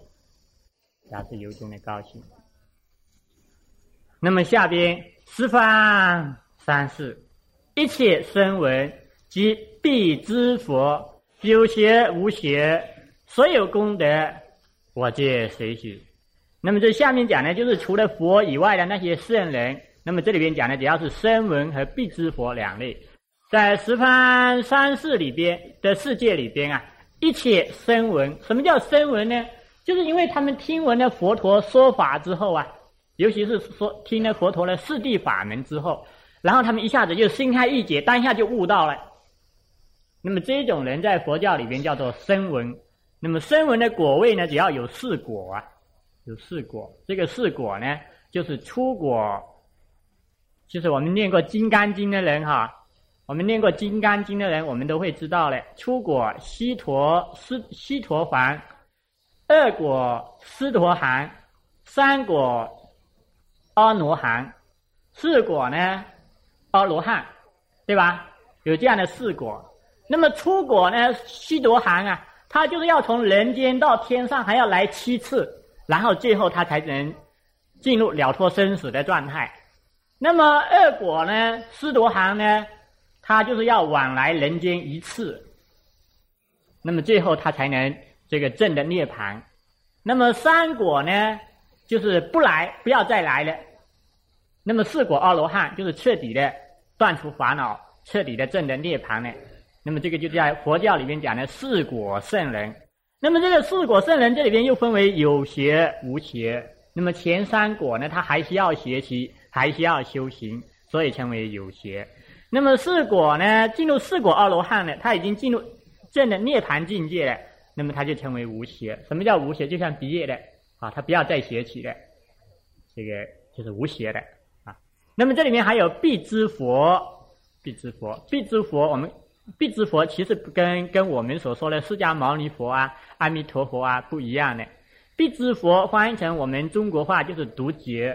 那么下边十方三世一切声闻及必知佛，有学无学，所有功德我皆随喜。那么这下面讲的就是除了佛以外的那些圣人，那么这里边讲的主要是声闻和必知佛两类。在十方三世里边的世界里边啊，一切声闻，什么叫声闻呢？就是因为他们听闻了佛陀说法之后啊，尤其是听了佛陀的四谛法门之后，然后他们一下子就心开意解，当下就悟到了。那么这种人在佛教里边叫做声闻。那么声闻的果位呢，只要有四果啊，有四果。这个四果呢，就是初果，就是我们念过《金刚经》的人我们念过《金刚经》的人，我们都会知道了。初果悉陀洹，二果斯陀含，三果阿罗汉，四果呢阿罗汉，对吧？有这样的四果。那么初果呢，悉陀含啊，他就是要从人间到天上还要来7次，然后最后他才能进入了脱生死的状态。那么二果呢，斯陀含呢，他就是要往来人间1次，那么最后他才能这个证的涅槃。那么三果呢，就是不要再来了。那么四果阿罗汉就是彻底的断除烦恼，彻底的证的涅槃了。那么这个就在佛教里面讲的四果圣人。那么这个四果圣人这里边又分为有学无学。那么前三果呢，他还需要学习，还需要修行，所以称为有学。那么四果呢，进入四果阿罗汉呢，他已经进入证的涅槃境界了，那么他就称为无学。什么叫无学？就像毕业的他不要再学习了，这个就是无学的那么这里面还有必知佛，我们必知佛其实跟我们所说的释迦牟尼佛啊、阿弥陀佛啊不一样的。必知佛翻译成我们中国话就是独觉。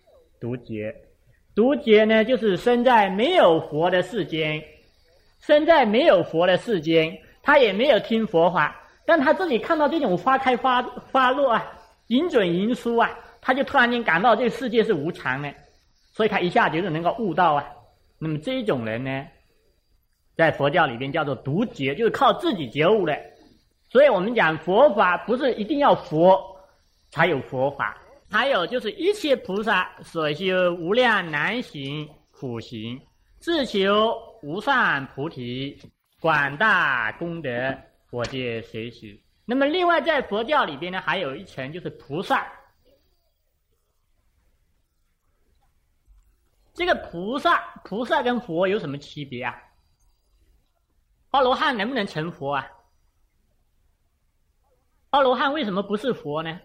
独觉呢，就是身在没有佛的世间，他也没有听佛法，但他自己看到这种花开花落啊，云准云舒啊，他就突然间感到这个世界是无常的，所以他一下就能够悟到啊。那么这一种人呢，在佛教里边叫做独觉，就是靠自己觉悟的。所以我们讲佛法不是一定要佛才有佛法，还有就是一切菩萨所修无量难行苦行，自求无上菩提，广大功德，我皆随喜。 那么另外在佛教里边呢，还有一层就是菩萨。这个菩萨跟佛有什么区别啊？阿罗汉能不能成佛啊？阿罗汉为什么不是佛呢？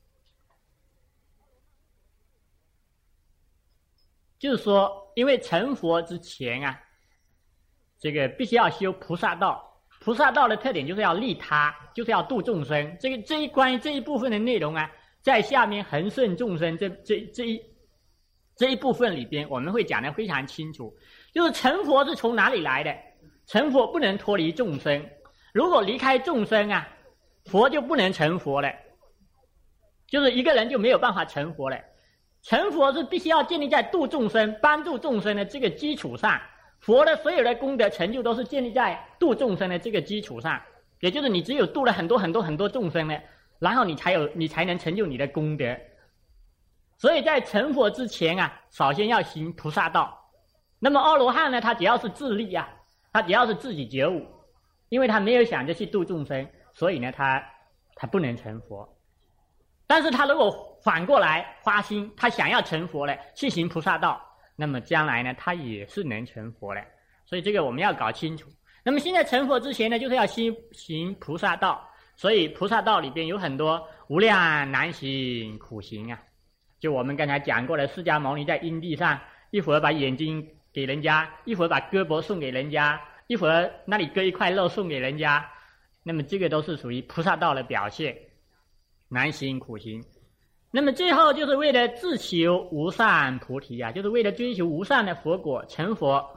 就是说，因为成佛之前啊，这个必须要修菩萨道。菩萨道的特点就是要利他，就是要度众生。关于这一部分的内容啊，在下面恒顺众生这一部分里边，我们会讲得非常清楚。就是成佛是从哪里来的？成佛不能脱离众生，如果离开众生啊，佛就不能成佛了。就是一个人就没有办法成佛了。成佛是必须要建立在度众生、帮助众生的这个基础上。佛的所有的功德成就都是建立在度众生的这个基础上，也就是你只有度了很多众生呢，然后你才能成就你的功德。所以在成佛之前啊，首先要行菩萨道。那么阿罗汉呢，他只要是自利啊，他只要是自己觉悟，因为他没有想着去度众生，所以呢他不能成佛。但是他如果反过来发心，他想要成佛了，去行菩萨道，那么将来呢，他也是能成佛的。所以这个我们要搞清楚。那么现在成佛之前呢，就是要行菩萨道。所以菩萨道里边有很多无量难行苦行啊。就我们刚才讲过的，释迦牟尼在因地上，一会儿把眼睛给人家，一会儿把胳膊送给人家，一会儿那里割一块肉送给人家。那么这个都是属于菩萨道的表现，难行苦行。那么最后就是为了自求无上菩提啊，就是为了追求无上的佛果，成佛，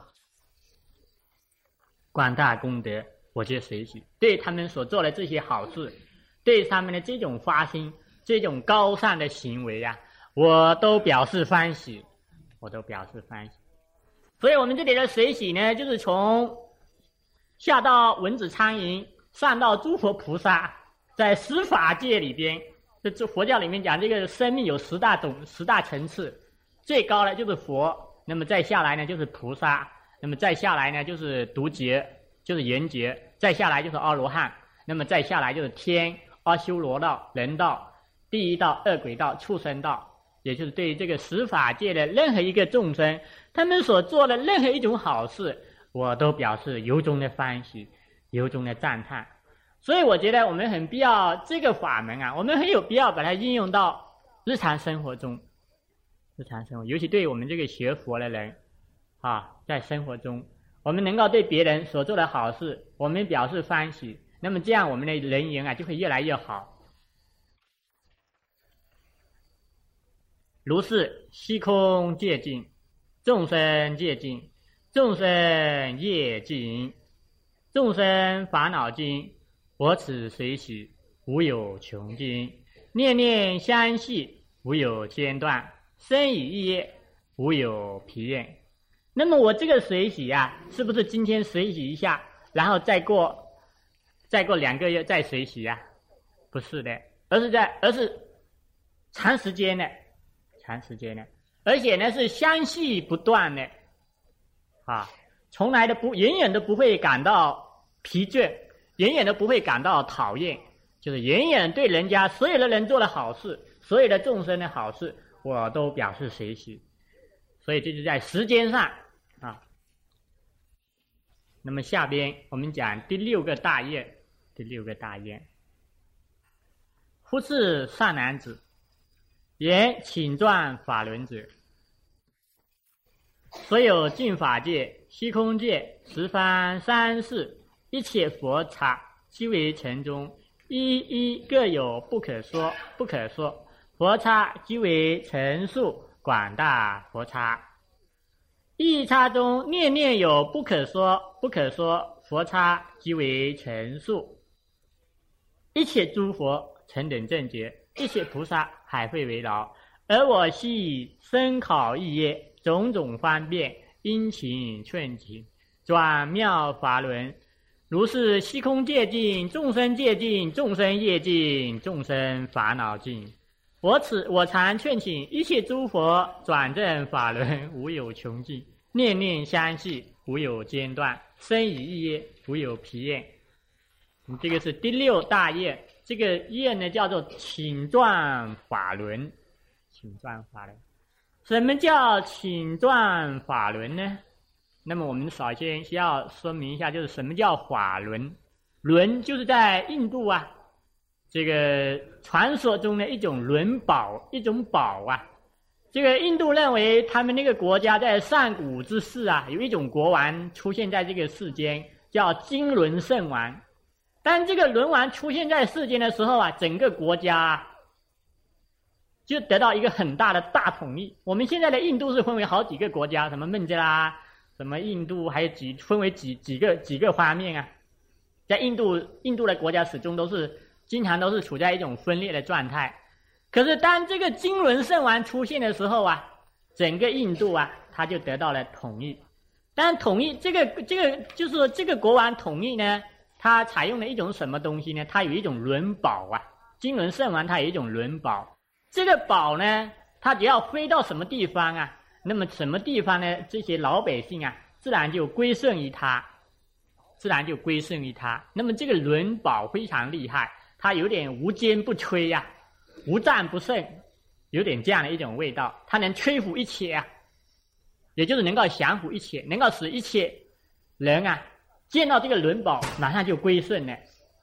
广大功德，我就随喜。对他们所做的这些好事，对他们的这种发心，这种高尚的行为啊，我都表示欢喜，所以我们这里的随喜呢，就是从下到蚊子苍蝇，上到诸佛菩萨，在十法界里边，这佛教里面讲这个生命有十大层次，最高的就是佛，那么再下来呢就是菩萨，那么再下来呢就是独觉，就是缘觉，再下来就是阿罗汉，那么再下来就是天、阿修罗道、人道、地狱道、恶鬼道、畜生道，也就是对于这个十法界的任何一个众生，他们所做的任何一种好事，我都表示由衷的欢喜，由衷的赞叹。所以我觉得我们很必要这个法门啊，我们很有必要把它应用到日常生活中，尤其对我们这个学佛的人啊，在生活中我们能够对别人所做的好事我们表示欢喜，那么这样我们的人缘啊就会越来越好。如是虚空界尽，众生界尽，众生业尽，众生烦恼尽，我此随喜，无有穷尽，念念相续，无有间断，生与业，无有疲厌。那么我这个随喜啊，是不是今天随喜一下，然后再过2个月再随喜啊？不是的，而是长时间的，而且呢是相续不断的啊，从来永远都不会感到疲倦，永远都不会感到讨厌，就是永远对人家所有的人做的好事，所有的众生的好事，我都表示随喜。所以这就在时间上啊。那么下边我们讲第6个大愿。忽是善男子，言请转法轮者，所有净法界、虚空界、十方三世一切佛刹，悉为城中，一一各有不可说，佛刹即为成数广大佛刹，一刹中念念有不可说，佛刹即为成数。一切诸佛成等正觉，一切菩萨海会为劳，而我系深考意业，种种方便，因情寸情，转妙法轮。如是虚空界尽，众生界尽，众生业尽，众生烦恼尽。我常劝请一切诸佛转正法轮，无有穷尽，念念相续，无有间断，生与意业，无有疲厌。这个是第6大愿， 这个愿呢叫做请转法轮，请转法轮。什么叫请转法轮呢？那么我们首先需要说明一下，就是什么叫法轮。轮就是在印度啊，这个传说中的一种轮宝，一种宝啊。这个印度认为他们那个国家在上古之世啊，有一种国王出现在这个世间，叫金轮圣王。当这个轮王出现在世间的时候啊，整个国家啊就得到一个很大的大统一。我们现在的印度是分为好几个国家，什么孟加拉，什么印度，还有分为几个方面啊。在印度的国家始终经常都是处在一种分裂的状态。可是当这个金轮圣王出现的时候啊，整个印度啊，它就得到了统一。但统一这个就是说这个国王统一呢，他采用了一种什么东西呢？他有一种轮宝啊，金轮圣王他有一种轮宝。这个宝呢，它只要飞到什么地方啊，那么什么地方呢，这些老百姓啊，自然就归顺于他，那么这个轮宝非常厉害，它有点无坚不摧呀，无战不胜，有点这样的一种味道。它能摧服一切啊，也就是能够降服一切，能够使一切人啊见到这个轮宝马上就归顺了。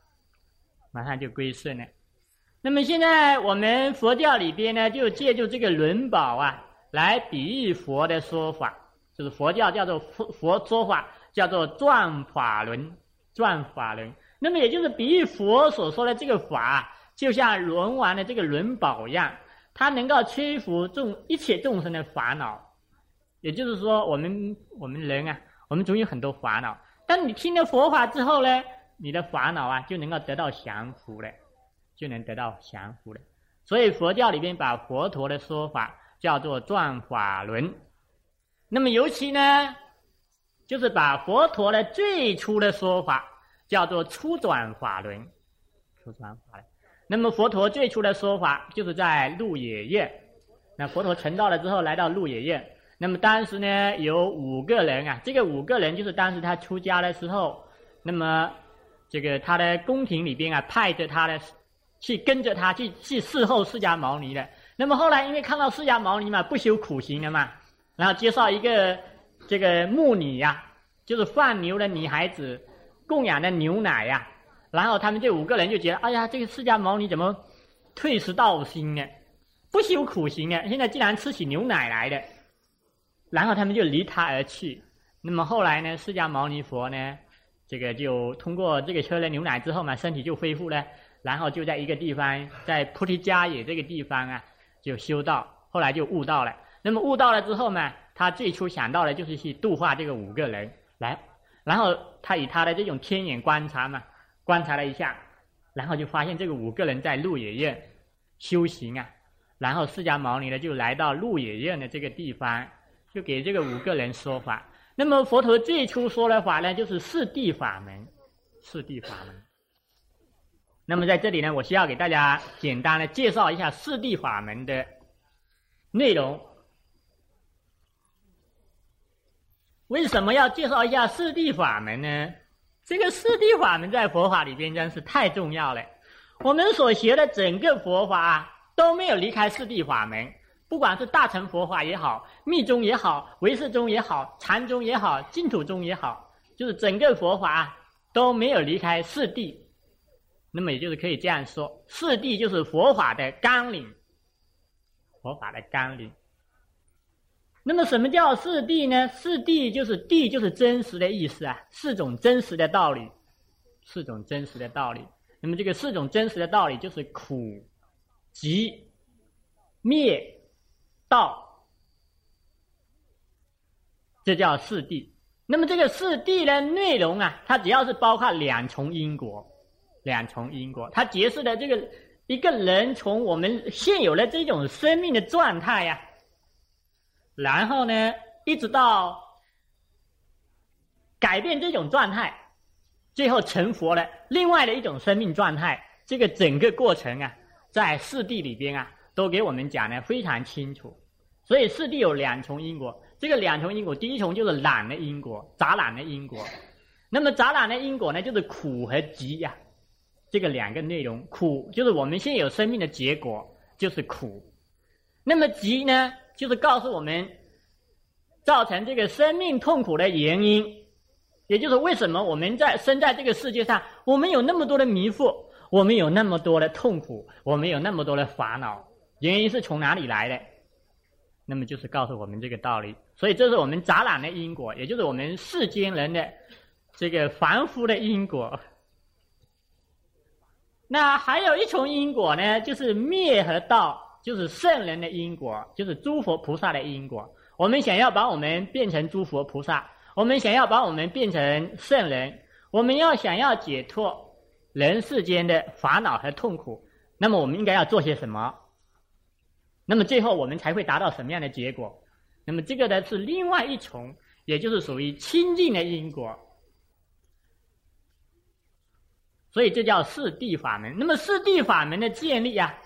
那么现在我们佛教里边呢，就借助这个轮宝啊，来比喻佛的说法，就是佛教叫做佛说法叫做转法轮。那么也就是比喻佛所说的这个法，就像轮王的这个轮宝一样，它能够摧服一切众生的烦恼。也就是说，我们人啊，我们总有很多烦恼，当你听了佛法之后呢，你的烦恼啊就能够得到降服了。所以佛教里边把佛陀的说法叫做转法轮。那么尤其呢，就是把佛陀的最初的说法叫做初转法轮。那么佛陀最初的说法就是在鹿野苑。那佛陀成道了之后来到鹿野苑，那么当时呢有5个人啊，这个5个人就是当时他出家的时候，那么这个他的宫廷里边啊派着他的去跟着他去侍候释迦牟尼的。那么后来因为看到释迦牟尼嘛不修苦行了嘛，然后介绍一个这个牧女呀，就是放牛的女孩子供养的牛奶呀，然后他们这5个人就觉得，哎呀，这个释迦牟尼怎么退失道心呢？不修苦行呢，现在竟然吃起牛奶来的。然后他们就离他而去。那么后来呢，释迦牟尼佛呢，这个就通过这个喝了牛奶之后嘛，身体就恢复了。然后就在一个地方，在菩提迦耶这个地方啊，就修道，后来就悟道了。那么悟道了之后呢，他最初想到的就是去度化这个5个人来，然后他以他的这种天眼观察嘛，观察了一下，然后就发现这个5个人在鹿野苑修行啊，然后释迦牟尼呢就来到鹿野苑的这个地方，就给这个5个人说法。那么佛陀最初说的法呢，就是四谛法门。那么在这里呢，我需要给大家简单的介绍一下四谛法门的内容。为什么要介绍一下四谛法门呢？这个四谛法门在佛法里边真是太重要了。我们所学的整个佛法都没有离开四谛法门，不管是大乘佛法也好，密宗也好，唯识宗也好，禅宗也好，净土宗也好，就是整个佛法都没有离开四谛。那么也就是可以这样说，四谛就是佛法的纲领。那么什么叫四谛呢？四谛就是谛就是真实的意思啊，4种真实的道理。那么这个4种真实的道理就是苦、集、灭、道，这叫四谛。那么这个四谛的内容啊，它只要是包括2重因果，它解释了这个一个人从我们现有的这种生命的状态呀，然后呢，一直到改变这种状态，最后成佛了另外的一种生命状态，这个整个过程啊，在四谛里边啊，都给我们讲得非常清楚。所以四谛有2重因果，这个2重因果，第一重就是染的因果，杂染的因果。那么杂染的因果呢，就是苦和集呀。 这个两个内容，苦就是我们现有生命的结果，就是苦。那么集呢，就是告诉我们造成这个生命痛苦的原因，也就是为什么我们生在这个世界上，我们有那么多的迷惑，我们有那么多的痛苦，我们有那么多的烦恼，原因是从哪里来的？那么就是告诉我们这个道理。所以这是我们杂染的因果，也就是我们世间人的这个凡夫的因果。那还有一重因果呢，就是灭和道，就是圣人的因果，就是诸佛菩萨的因果。我们想要把我们变成诸佛菩萨，我们想要把我们变成圣人，我们想要解脱人世间的烦恼和痛苦，那么我们应该要做些什么？那么最后我们才会达到什么样的结果？那么这个呢是另外一重，也就是属于清净的因果。所以这叫四谛法门。那么四谛法门的建立啊，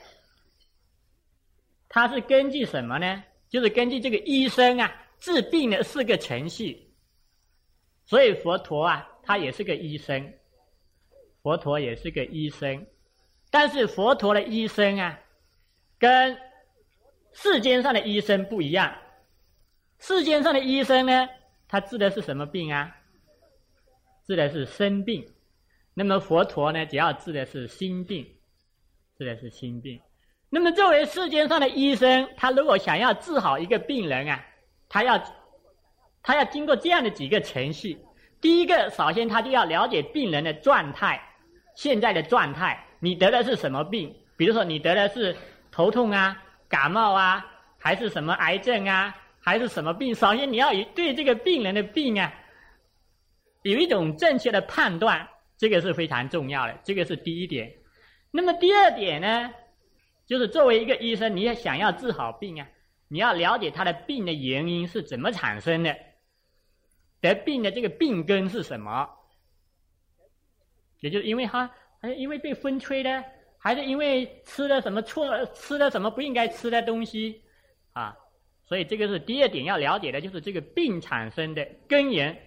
它是根据什么呢？就是根据这个医生啊治病的4个程序。所以佛陀啊，他也是个医生，佛陀也是个医生，但是佛陀的医生啊，跟世间上的医生不一样。世间上的医生呢，他治的是什么病啊？治的是身病。那么佛陀呢，只要治的是心病，治的是心病。那么作为世间上的医生，他如果想要治好一个病人啊，他要经过这样的几个程序。第一个，首先他就要了解病人的状态，现在的状态，你得的是什么病？比如说你得的是头痛啊、感冒啊，还是什么癌症啊，还是什么病？首先你要对这个病人的病啊有一种正确的判断，这个是非常重要的，这个是第一点。那么第二点呢，就是作为一个医生，你也想要治好病啊，你要了解他的病的原因是怎么产生的，得病的这个病根是什么？也就是因为因为被风吹的，还是因为吃了什么吃了什么不应该吃的东西啊？所以这个是第二点要了解的，就是这个病产生的根源。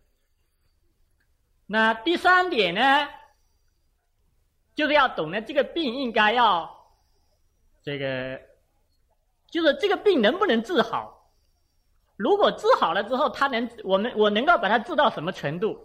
那第三点呢，就是要懂得这个病应该要就是这个病能不能治好？如果治好了之后，我能够把它治到什么程度？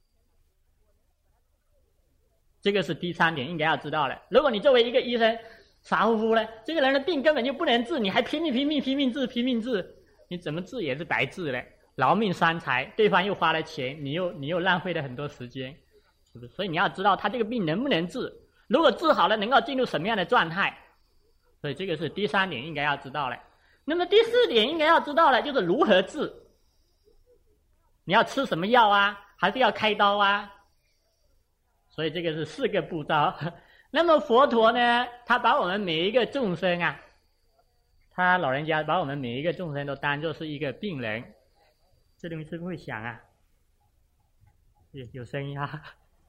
这个是第三点应该要知道的。如果你作为一个医生傻乎乎的，这个人的病根本就不能治，你还拼命治，你怎么治也是白治的，劳命伤财，对方又花了钱，你又浪费了很多时间，是不是？所以你要知道他这个病能不能治，如果治好了能够进入什么样的状态。所以这个是第三点应该要知道的。那么第四点应该要知道的就是如何治，你要吃什么药啊，还是要开刀啊？所以这个是4个步骤。那么佛陀呢，他把我们每一个众生啊，他老人家把我们每一个众生都当作是一个病人。这东西是不是会响啊？有声音啊。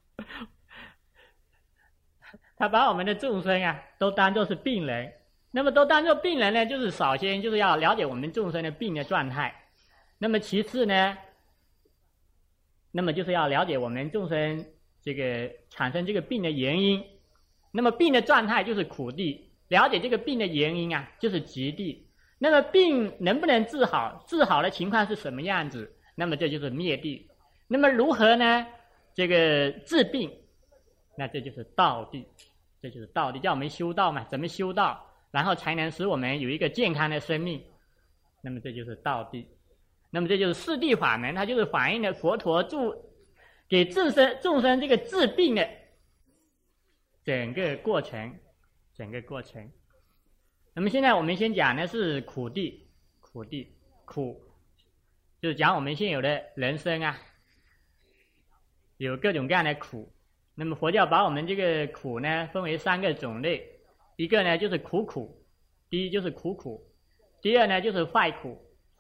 他把我们的众生啊都当作是病人。那么都当作病人呢，就是首先就是要了解我们众生的病的状态。那么其次呢，那么就是要了解我们众生这个产生这个病的原因。那么病的状态就是苦谛，了解这个病的原因啊，就是集谛。那么病能不能治好？治好的情况是什么样子？那么这就是灭谛。那么如何呢？这个治病，那这就是道谛，这就是道谛，叫我们修道嘛，怎么修道，然后才能使我们有一个健康的生命。那么这就是道谛。那么这就是四谛法门，它就是反映了佛陀给众生这个治病的整个过程。那么现在我们先讲的是苦谛，苦就是讲我们现有的人生啊，有各种各样的苦。那么佛教把我们这个苦呢分为3个种类，一个呢就是苦，第一就是苦苦，第二呢就是坏苦，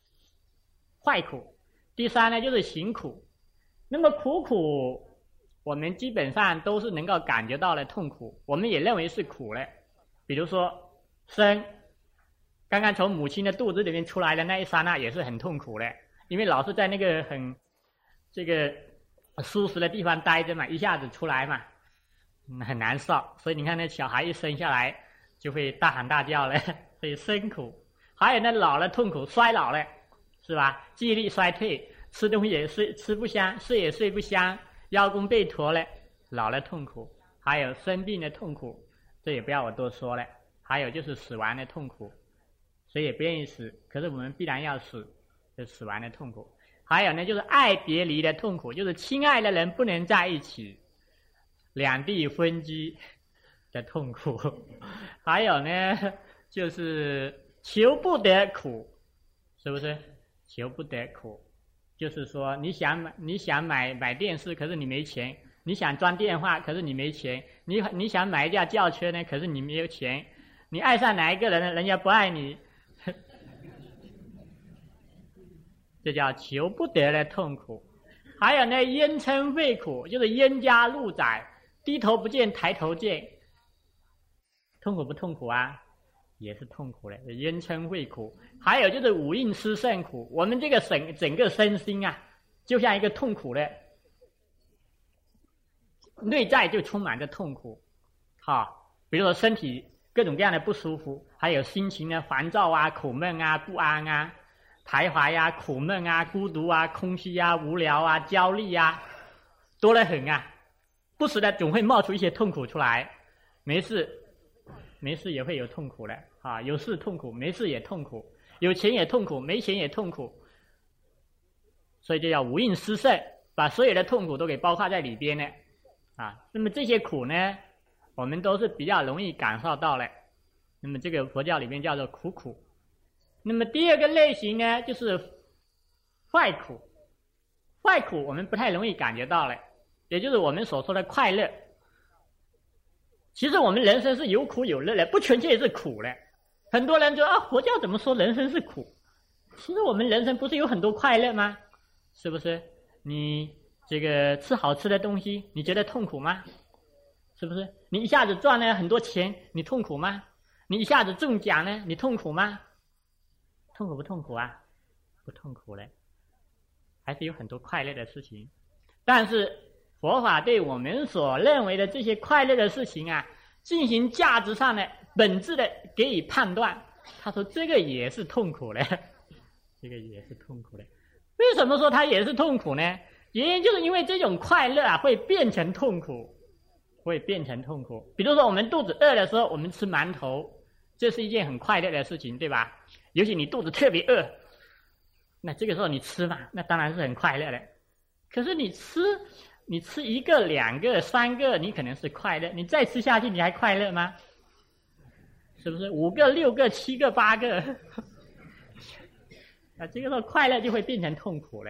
第三呢就是行苦。那么苦我们基本上都是能够感觉到的痛苦，我们也认为是苦了。比如说生，刚刚从母亲的肚子里面出来的那一刹那也是很痛苦的，因为老是在那个很舒适的地方待着嘛，一下子出来嘛， 很难受。所以你看那小孩一生下来就会大喊大叫了，所以生苦。还有那老了痛苦，衰老了，是吧？记忆力衰退，吃东西也吃不香，睡也睡不香，腰弓背驼了，老了痛苦。还有生病的痛苦，这也不要我多说了。还有就是死亡的痛苦，谁也不愿意死，可是我们必然要死，就死亡的痛苦。还有呢，就是爱别离的痛苦，就是亲爱的人不能在一起，两地分居的痛苦。还有呢，就是求不得苦，是不是？求不得苦，就是说你想买电视，可是你没钱；你想装电话，可是你没钱；你想买一架轿车呢，可是你没有钱；你爱上哪一个人呢，人家不爱你。这叫求不得的痛苦。还有呢，冤嗔恚苦，就是冤家路窄，低头不见抬头见，痛苦不痛苦啊？也是痛苦的，冤嗔恚苦。还有就是五蕴炽盛苦，我们这个整个身心啊，就像一个痛苦的内在就充满着痛苦。比如说身体各种各样的不舒服，还有心情的烦躁啊、苦闷啊、不安啊、徘徊啊、苦闷啊、孤独啊、空虚啊、无聊啊、焦虑啊，多得很啊，不时的总会冒出一些痛苦出来。没事也会有痛苦的有事痛苦，没事也痛苦，有钱也痛苦，没钱也痛苦，所以就叫五蕴炽盛，把所有的痛苦都给包括在里边呢那么这些苦呢，我们都是比较容易感受到的。那么这个佛教里面叫做苦。那么第二个类型呢，就是坏苦。坏苦我们不太容易感觉到了，也就是我们所说的快乐。其实我们人生是有苦有乐的，不全切是苦的。很多人说佛教怎么说人生是苦？其实我们人生不是有很多快乐吗？是不是？你这个吃好吃的东西，你觉得痛苦吗？是不是？你一下子赚了很多钱，你痛苦吗？你一下子中奖呢，你痛苦吗？痛苦不痛苦啊？不痛苦了，还是有很多快乐的事情。但是佛法对我们所认为的这些快乐的事情进行价值上的本质的给予判断。他说这个也是痛苦的，这个也是痛苦的。为什么说它也是痛苦呢？原因就是因为这种快乐会变成痛苦，会变成痛苦。比如说我们肚子饿的时候，我们吃馒头，这是一件很快乐的事情，对吧？尤其你肚子特别饿，那这个时候你吃嘛，那当然是很快乐的。可是你吃一个、两个、三个，你可能是快乐，你再吃下去，你还快乐吗？是不是？5个、6个、7个、8个，这个时候快乐就会变成痛苦了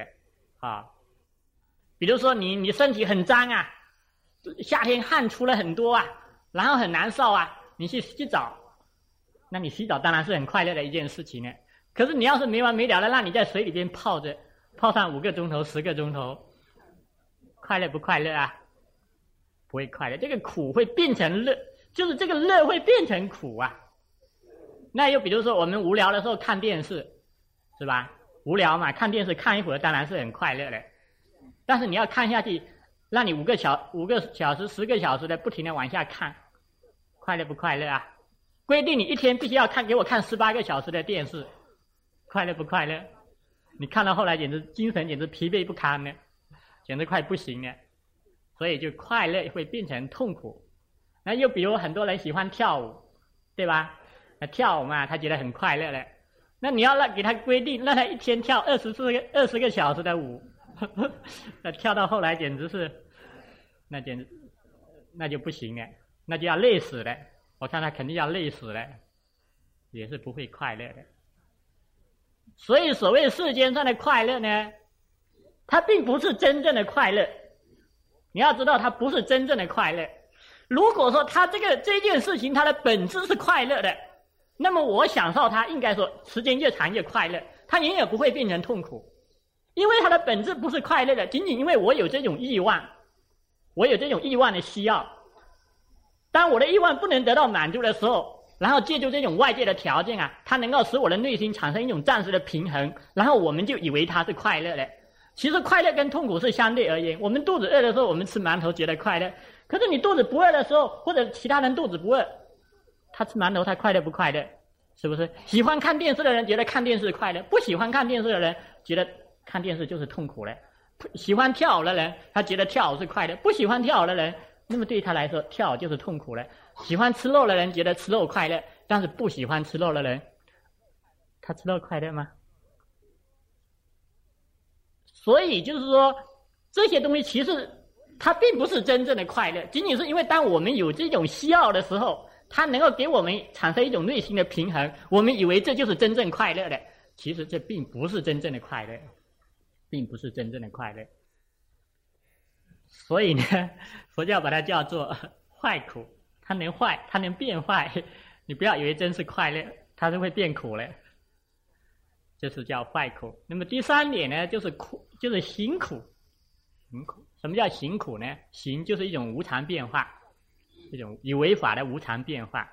比如说你身体很脏夏天汗出了很多然后很难受你去洗澡，那你洗澡当然是很快乐的一件事情呢。可是你要是没完没了的让你在水里边泡上5个钟头、10个钟头，快乐不快乐不会快乐。这个苦会变成乐，就是这个乐会变成苦那又比如说我们无聊的时候看电视，是吧？无聊嘛，看电视看一会儿当然是很快乐的。但是你要看下去，让你5个小时、10个小时的不停的往下看，快乐不快乐规定你一天必须要给我看18个小时的电视，快乐不快乐？你看到后来精神简直疲惫不堪了，简直快不行了。所以就快乐会变成痛苦。那又比如很多人喜欢跳舞，对吧？跳舞嘛，他觉得很快乐的。那你要给他规定，让他一天跳20个小时的舞，那跳到后来简直是，那就不行了，那就要累死了。我看他肯定要累死了，也是不会快乐的。所以所谓世间上的快乐呢，它并不是真正的快乐。你要知道它不是真正的快乐。如果说它这件事情它的本质是快乐的，那么我享受它应该说时间越长越快乐，它永远不会变成痛苦。因为它的本质不是快乐的，仅仅因为我有这种欲望，我有这种欲望的需要。当我的欲望不能得到满足的时候，然后借助这种外界的条件它能够使我的内心产生一种暂时的平衡，然后我们就以为它是快乐的。其实快乐跟痛苦是相对而言。我们肚子饿的时候，我们吃馒头觉得快乐； 可是你肚子不饿的时候，或者其他人肚子不饿，他吃馒头他快乐不快乐？是不是？喜欢看电视的人觉得看电视快乐，不喜欢看电视的人觉得看电视就是痛苦了。喜欢跳舞的人，他觉得跳舞是快乐；不喜欢跳舞的人，那么对他来说，跳舞就是痛苦了。喜欢吃肉的人觉得吃肉快乐，但是不喜欢吃肉的人，他吃肉快乐吗？所以就是说，这些东西其实它并不是真正的快乐，仅仅是因为当我们有这种需要的时候，它能够给我们产生一种内心的平衡，我们以为这就是真正快乐的，其实这并不是真正的快乐，并不是真正的快乐。所以呢，佛教把它叫做坏苦，它能坏，它能变坏，你不要以为真是快乐，它是会变苦的。这是叫坏苦。那么第三点呢，就是苦，就是行苦。行苦，什么叫行苦呢？行就是一种无常变化，一种以为法的无常变化。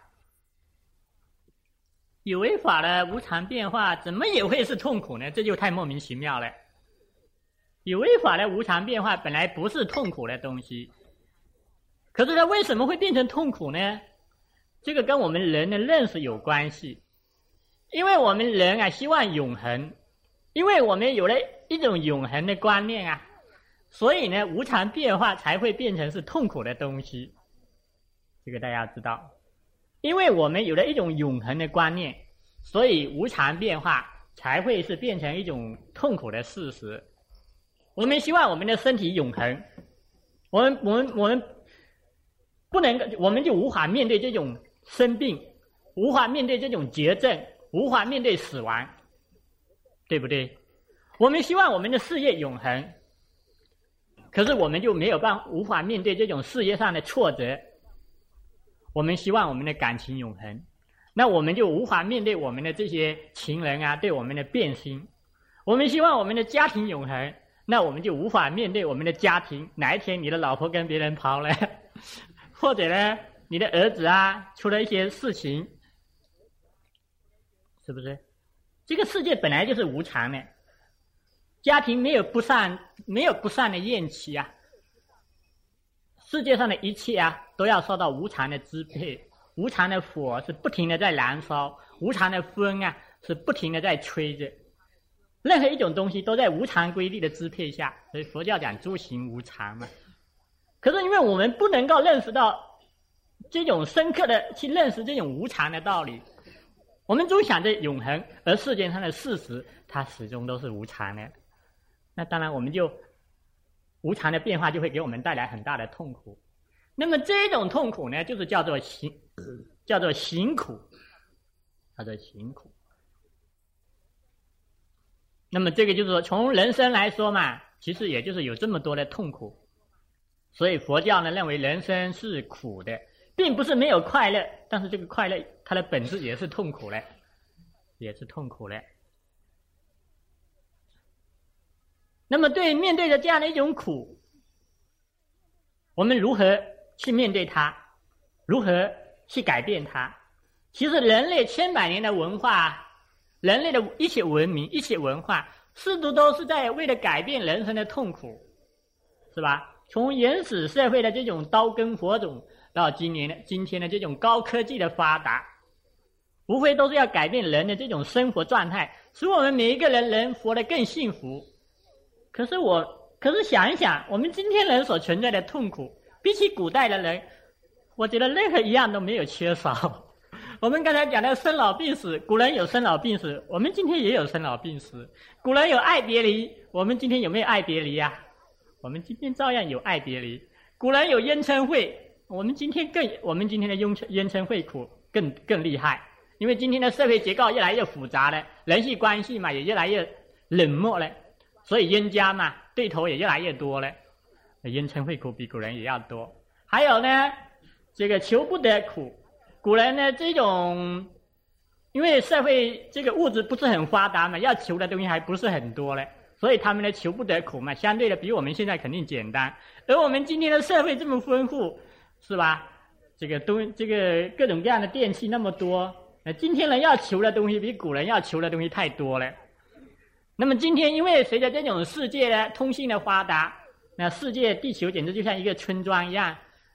以为法的无常变化，怎么也会是痛苦呢？这就太莫名其妙了。以为法的无常变化本来不是痛苦的东西，可是它为什么会变成痛苦呢？这个跟我们人的认识有关系。因为我们人啊希望永恒，因为我们有了一种永恒的观念啊，所以呢无常变化才会变成是痛苦的东西。这个大家要知道，因为我们有了一种永恒的观念，所以无常变化才会是变成一种痛苦的事实。我们希望我们的身体永恒，我们不能，我们就无法面对这种生病，无法面对这种绝症，无法面对死亡，对不对？我们希望我们的事业永恒，可是我们就没有办法，无法面对这种事业上的挫折。我们希望我们的感情永恒，那我们就无法面对我们的这些情人啊对我们的变心。我们希望我们的家庭永恒，那我们就无法面对我们的家庭，哪一天你的老婆跟别人跑了，或者呢你的儿子啊出了一些事情，是不是？这个世界本来就是无常的，家庭没有不散的宴期啊，世界上的一切啊都要受到无常的支配，无常的火是不停的在燃烧，无常的风啊是不停的在吹着，任何一种东西都在无常规律的支配下，所以佛教讲诸行无常嘛。可是因为我们不能够认识到这种深刻的去认识这种无常的道理，我们总想着永恒，而世界上的事实它始终都是无常的，那当然我们就无常的变化就会给我们带来很大的痛苦。那么这种痛苦呢，就是叫做行苦，叫做行苦。那么这个就是说，从人生来说嘛，其实也就是有这么多的痛苦。所以佛教呢认为人生是苦的，并不是没有快乐，但是这个快乐它的本质也是痛苦的，也是痛苦的。那么面对着这样的一种苦，我们如何去面对它，如何去改变它？其实人类千百年的文化，人类的一切文明一切文化，试图都是在为了改变人生的痛苦，是吧？从原始社会的这种刀耕火种到今天的这种高科技的发达，无非都是要改变人的这种生活状态，使我们每一个人活得更幸福。可是想一想，我们今天人所存在的痛苦，比起古代的人，我觉得任何一样都没有缺少。我们刚才讲的生老病死，古人有生老病死，我们今天也有生老病死。古人有爱别离，我们今天有没有爱别离啊？我们今天照样有爱别离。古人有冤嗔会，我们今天的冤嗔会苦更厉害，因为今天的社会结构越来越复杂了，人际关系嘛也越来越冷漠了，所以冤家嘛对头也越来越多了，冤嗔会苦比古人也要多。还有呢，这个求不得苦，古人呢这种因为社会这个物质不是很发达嘛，要求的东西还不是很多了，所以他们的求不得苦嘛，相对的比我们现在肯定简单。而我们今天的社会这么丰富，是吧？这个各种各样的电器那么多，今天人要求的东西比古人要求的东西太多了。那么今天因为随着这种世界的通信的发达，那地球简直就像一个村庄一样，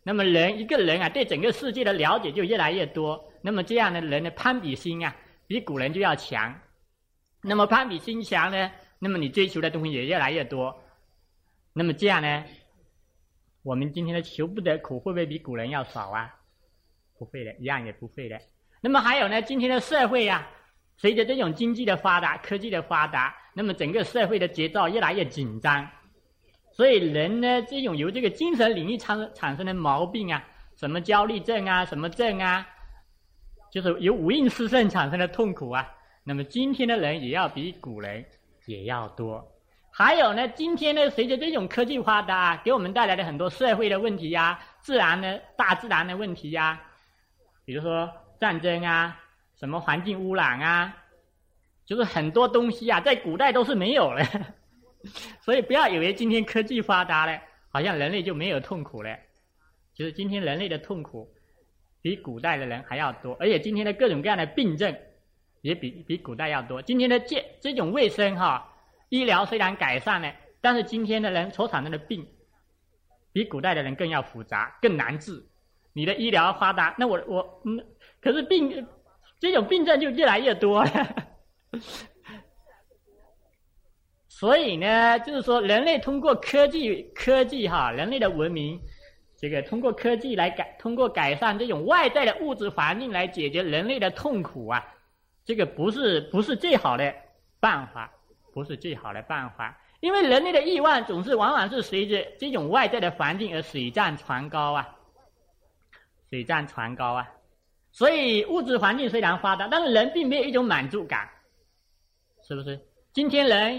那么一个人啊，对整个世界的了解就越来越多，那么这样的人的攀比心啊，比古人就要强。那么攀比心强呢，那么你追求的东西也越来越多。那么这样呢，我们今天的求不得苦会不会比古人要少啊？不会的，一样也不会的。那么还有呢，今天的社会啊，随着这种经济的发达、科技的发达，那么整个社会的节奏越来越紧张。所以人呢，这种由这个精神领域产生的毛病啊，什么焦虑症啊，什么症啊，就是由五蕴炽盛产生的痛苦啊。那么今天的人也要比古人也要多。还有呢，今天呢，随着这种科技发达，给我们带来的很多社会的问题呀，大自然的问题呀，比如说战争啊，什么环境污染啊，就是很多东西啊，在古代都是没有了。所以不要以为今天科技发达了，好像人类就没有痛苦了。就是今天人类的痛苦比古代的人还要多，而且今天的各种各样的病症也比古代要多。今天的这种卫生医疗虽然改善了，但是今天的人所产生的病比古代的人更要复杂，更难治。你的医疗发达，那可是这种病症就越来越多了。所以呢，就是说人类通过科技人类的文明，这个通过科技通过改善这种外在的物质环境来解决人类的痛苦啊，这个不是最好的办法，不是最好的办法。因为人类的欲望往往是随着这种外在的环境而水涨船高啊，水涨船高啊。所以物质环境虽然发达，但是人并没有一种满足感，是不是？今天人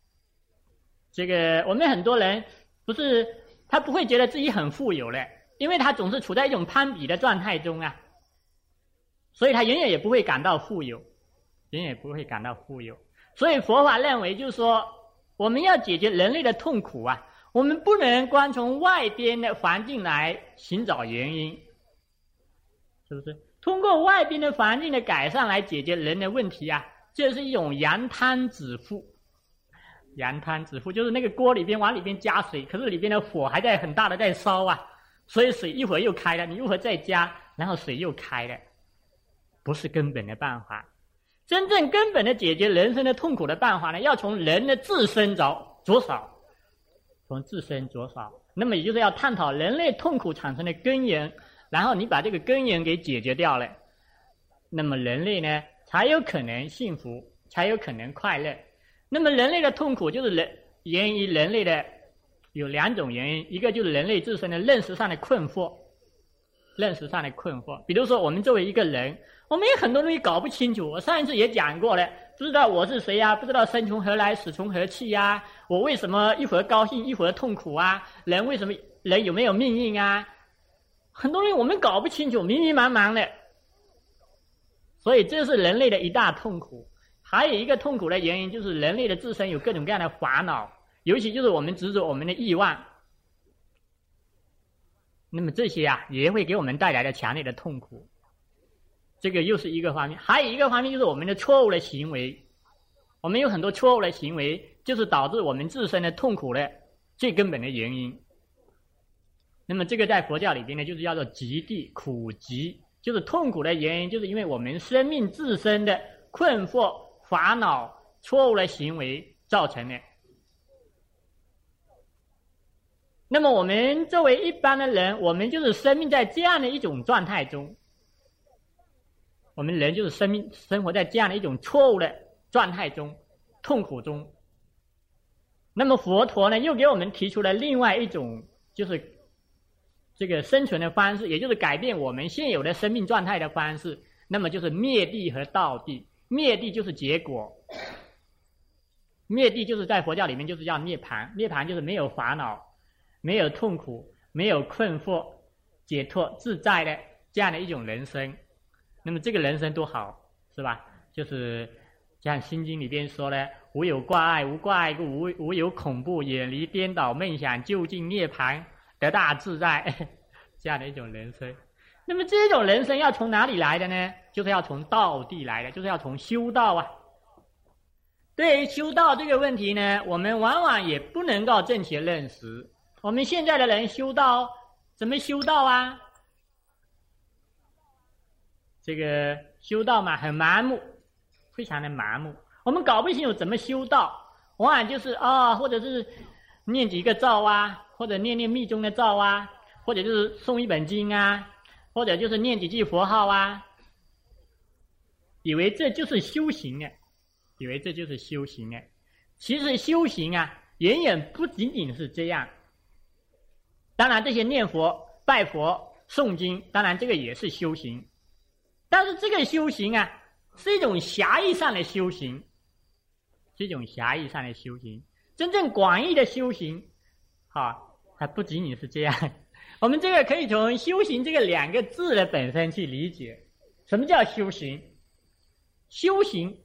我们很多人他不会觉得自己很富有了，因为他总是处在一种攀比的状态中啊，所以他永远也不会感到富有，永远不会感到富有。所以佛法认为，就是说我们要解决人类的痛苦啊，我们不能光从外边的环境来寻找原因，是不是？通过外边的环境的改善来解决人的问题啊，这是一种扬汤止沸。扬汤止沸就是那个锅里边往里边加水，可是里边的火还在很大的在烧啊，所以水一会儿又开了，你一会儿再加，然后水又开了，不是根本的办法。真正根本的解决人生的痛苦的办法呢，要从人的自身着手，从自身着手。那么也就是要探讨人类痛苦产生的根源，然后你把这个根源给解决掉了，那么人类呢才有可能幸福，才有可能快乐。那么人类的痛苦就是源于人类的有两种原因，一个就是人类自身的认识上的困惑，比如说我们作为一个人，我们有很多东西搞不清楚，我上一次也讲过了，不知道我是谁啊，不知道生从何来死从何去啊，我为什么一会儿高兴一会儿痛苦啊，人有没有命运啊，很多东西我们搞不清楚，迷迷茫茫的。所以这是人类的一大痛苦。还有一个痛苦的原因，就是人类的自身有各种各样的烦恼，尤其就是我们执着我们的欲望。那么这些也会给我们带来的强烈的痛苦，这个又是一个方面。还有一个方面就是我们的错误的行为，我们有很多错误的行为，就是导致我们自身的痛苦的最根本的原因。那么这个在佛教里边呢，就是叫做极地苦集，就是痛苦的原因，就是因为我们生命自身的困惑、烦恼、错误的行为造成的。那么我们作为一般的人，我们就是生命在这样的一种状态中，我们人就是生活在这样的一种错误的状态中，痛苦中。那么佛陀呢，又给我们提出了另外一种，就是这个生存的方式，也就是改变我们现有的生命状态的方式，那么就是灭地和道地。灭地就是结果，灭地就是在佛教里面就是叫涅槃，涅槃就是没有烦恼、没有痛苦、没有困惑、解脱自在的这样的一种人生。那么这个人生多好，是吧？就是像《心经》里边说的，无有挂碍，无挂碍故无有恐怖，远离颠倒梦想，究竟涅槃，得大自在，这样的一种人生。那么这种人生要从哪里来的呢？就是要从道地来的，就是要从修道啊。对于修道这个问题呢，我们往往也不能够正确认识。我们现在的人修道， 怎么修道啊？这个修道嘛，很麻木，非常的麻木。我们搞不清楚怎么修道，往往就是或者是念几个咒啊，或者念念密宗的咒啊，或者就是诵一本经啊，或者就是念几句佛号啊，以为这就是修行啊，以为这就是修行啊。其实修行啊，远远不仅仅是这样。当然，这些念佛、拜佛、诵经，当然这个也是修行。但是这个修行啊，是一种狭义上的修行，是一种狭义上的修行。真正广义的修行，它不仅仅是这样。我们这个可以从修行这个2个字的本身去理解，什么叫修行？修行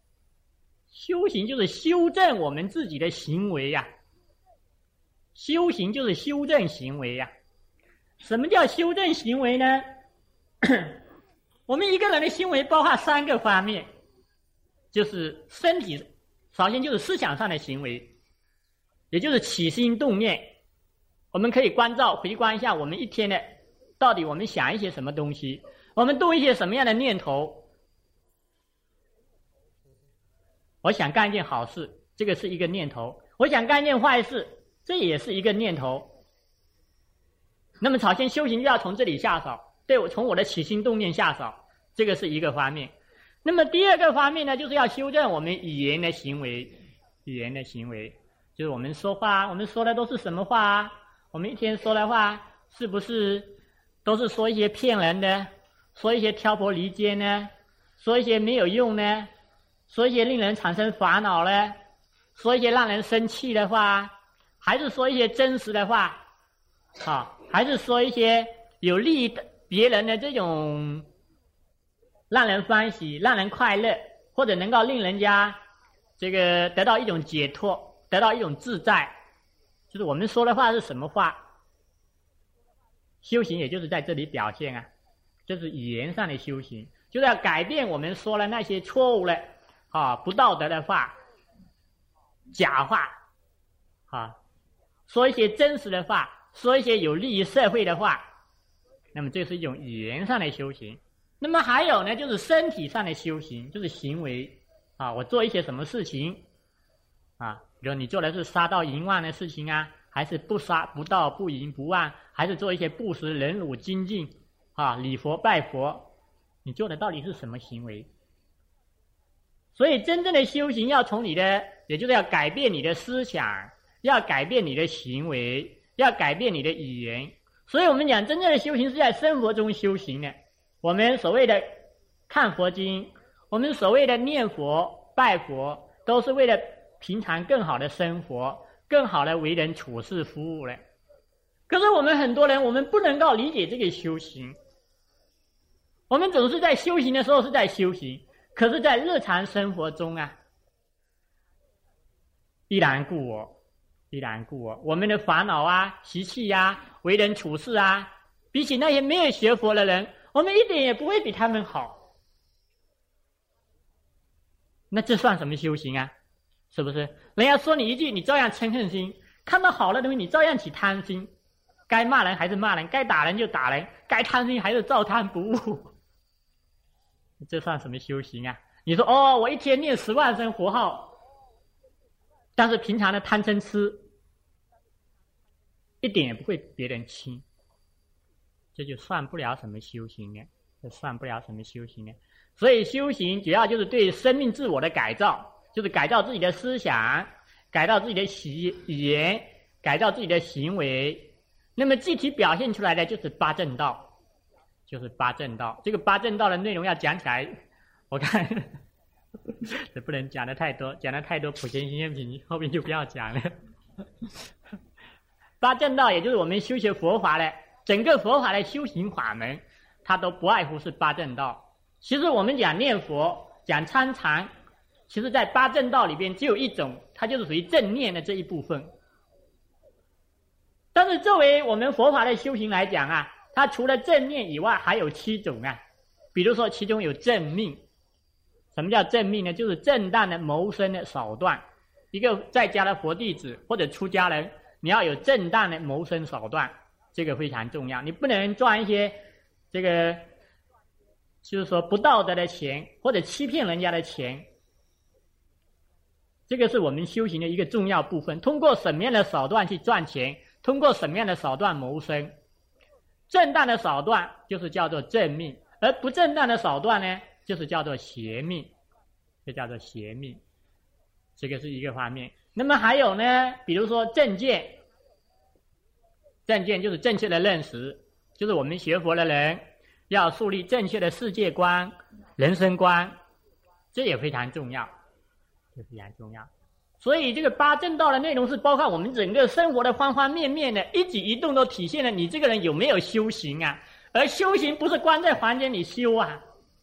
就是修正我们自己的行为呀。修行就是修正行为呀。什么叫修正行为呢？我们一个人的行为包括3个方面，就是身体，首先就是思想上的行为，也就是起心动念。我们可以回观一下我们一天的，到底我们想一些什么东西，我们动一些什么样的念头。我想干一件好事，这个是一个念头；我想干一件坏事，这也是一个念头。那么首先修行就要从这里下手，从我的起心动念下手，这个是一个方面。那么第2个方面呢，就是要修正我们语言的行为。语言的行为就是我们说话，我们说的都是什么话啊？我们一天说的话是不是都是说一些骗人的，说一些挑拨离间呢，说一些没有用呢，说一些令人产生烦恼呢，说一些让人生气的话，还是说一些真实的话还是说一些有利于别人的这种让人欢喜、让人快乐，或者能够令人家这个得到一种解脱，得到一种自在。就是我们说的话是什么话？修行也就是在这里表现啊，这是语言上的修行，就是要改变我们说了那些错误的不道德的话、假话说一些真实的话，说一些有利于社会的话。那么这是一种语言上的修行。那么还有呢，就是身体上的修行，就是行为我做一些什么事情比如你做的是杀盗淫妄的事情啊，还是不杀不盗不淫不妄，还是做一些布施忍辱精进礼佛拜佛，你做的到底是什么行为？所以真正的修行要从你的，也就是要改变你的思想，要改变你的行为，要改变你的语言。所以我们讲真正的修行是在生活中修行的。我们所谓的看佛经，我们所谓的念佛拜佛，都是为了平常更好的生活，更好的为人处事服务了。可是我们很多人，我们不能够理解这个修行。我们总是在修行的时候是在修行，可是在日常生活中依然故我，我们的烦恼习气为人处事比起那些没有学佛的人，我们一点也不会比他们好。那这算什么修行啊？是不是？人家说你一句，你照样嗔恨心，看到好的东西你照样起贪心，该骂人还是骂人，该打人就打人，该贪心还是照贪不误。这算什么修行啊？你说我一天念10万声佛号，但是平常的贪嗔痴一点也不会别人轻，这就算不了什么修行了，这算不了什么修行了。所以修行主要就是对生命自我的改造，就是改造自己的思想，改造自己的语言，改造自己的行为。那么具体表现出来的就是八正道，就是八正道。这个八正道的内容要讲起来，我看这不能讲的太多，讲的太多普贤行愿品后面就不要讲了。八正道也就是我们修学佛法的整个佛法的修行法门，它都不外乎是八正道。其实我们讲念佛讲参禅，其实在八正道里边只有一种，它就是属于正念的这一部分。但是作为我们佛法的修行来讲它除了正念以外还有7种比如说其中有正命。什么叫正命呢？就是正当的谋生的手段。一个在家的佛弟子或者出家人，你要有正当的谋生手段。 这个非常重要。你不能赚一些这个就是说不道德的钱，或者欺骗人家的钱。这个是我们修行的一个重要部分。通过什么样的手段去赚钱，通过什么样的手段谋生，正当的手段就是叫做正命，而不正当的手段呢，就是叫做邪命，就叫做邪命。这个是一个方面。那么还有呢，比如说正见，正见就是正确的认识，就是我们学佛的人要树立正确的世界观、人生观，这也非常重要，这非常重要。所以这个八正道的内容是包括我们整个生活的方方面面的，一举一动都体现了你这个人有没有修行啊。而修行不是关在房间里修啊。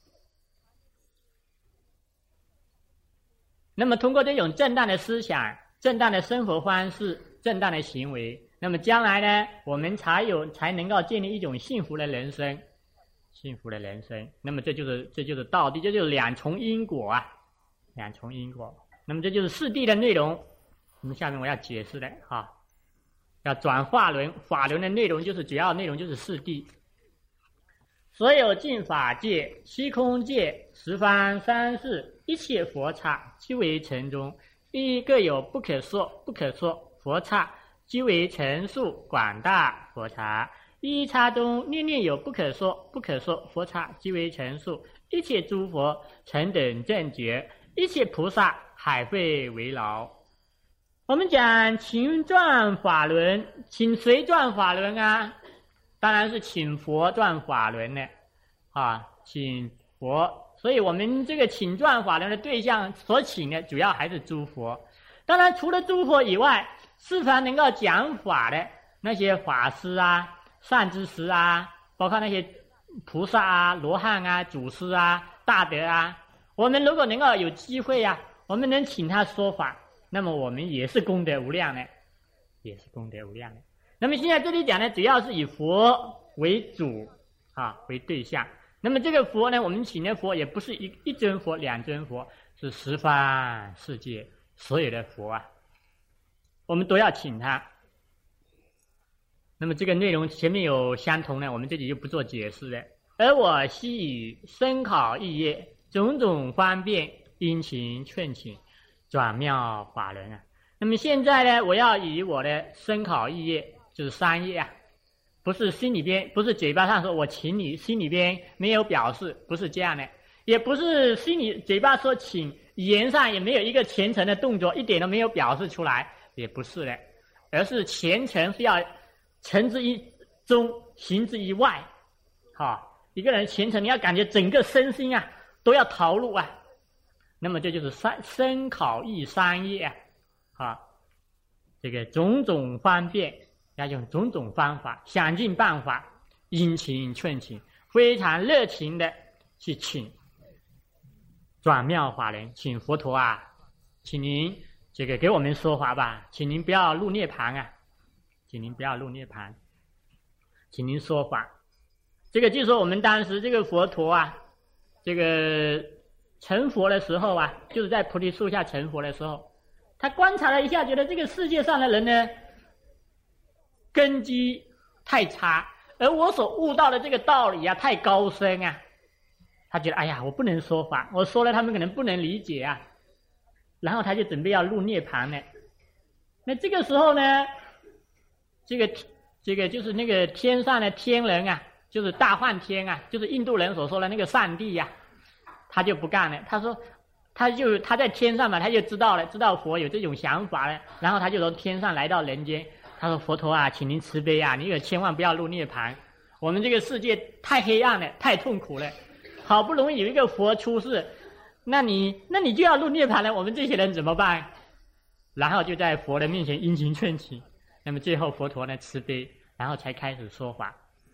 那么通过这种正当的思想、正当的生活方式、正当的行为，那么将来呢，我们才能够建立一种幸福的人生，幸福的人生。那么这就是道谛，这就是两重因果啊，两重因果。那么这就是四谛的内容。那么下面我要解释的哈，要转法轮，法轮的内容就是主要内容就是四谛。所有净法界、虚空界、十方三世一切佛刹，即为城中，亦各有不可说佛刹，即为成数广大佛刹。一刹中念念有不可说佛刹，即为成数。一切诸佛成等正觉，一切菩萨海费为劳。我们讲请转法轮，请谁转法轮啊？当然是请佛转法轮呢，请佛。所以我们这个请转法轮的对象所请的主要还是诸佛。当然除了诸佛以外，是凡能够讲法的那些法师啊、善知识啊，包括那些菩萨啊、罗汉啊、祖师啊、大德啊，我们如果能够有机会啊，我们能请他说法，那么我们也是功德无量的，也是功德无量的。那么现在这里讲呢，主要是以佛为主为对象。那么这个佛呢，我们请的佛也不是一尊佛、两尊佛，是十方世界所有的佛啊，我们都要请他。那么这个内容前面有相同的，我们这里就不做解释了。而我悉以深考意业，种种方便，殷勤劝请，转妙法轮啊。那么现在呢，我要以我的深考意业，就是三业啊，不是心里边，不是嘴巴上说我请你，心里边没有表示，不是这样的，也不是嘴巴说请，语言上也没有一个虔诚的动作，一点都没有表示出来，也不是的，而是虔诚是要诚之于中，行之于外。一个人虔诚，你要感觉整个身心啊都要投入啊。那么这就是深考意三业这个种种方便，要用种种方法，想尽办法，殷勤劝请，非常热情的去请转妙法轮，请佛陀啊，请您这个给我们说法吧，请您不要入涅槃啊，请您不要入涅槃，请您说法。这个就说我们当时这个佛陀啊，这个成佛的时候啊，就是在菩提树下成佛的时候，他观察了一下，觉得这个世界上的人呢，根基太差，而我所悟到的这个道理啊，太高深啊，他觉得哎呀，我不能说法，我说了他们可能不能理解啊，然后他就准备要入涅槃了。那这个时候呢，这个就是那个天上的天人啊，就是大梵天啊，就是印度人所说的那个上帝呀，他就不干了。他说，他在天上嘛，他就知道佛有这种想法了，然后他就从天上来到人间。他说：“佛陀啊，请您慈悲啊，你可千万不要入涅槃，我们这个世界太黑暗了，太痛苦了，好不容易有一个佛出世，那你就要入涅槃了，我们这些人怎么办？”然后就在佛的面前殷勤劝请。那么最后佛陀呢慈悲，然后才开始说法。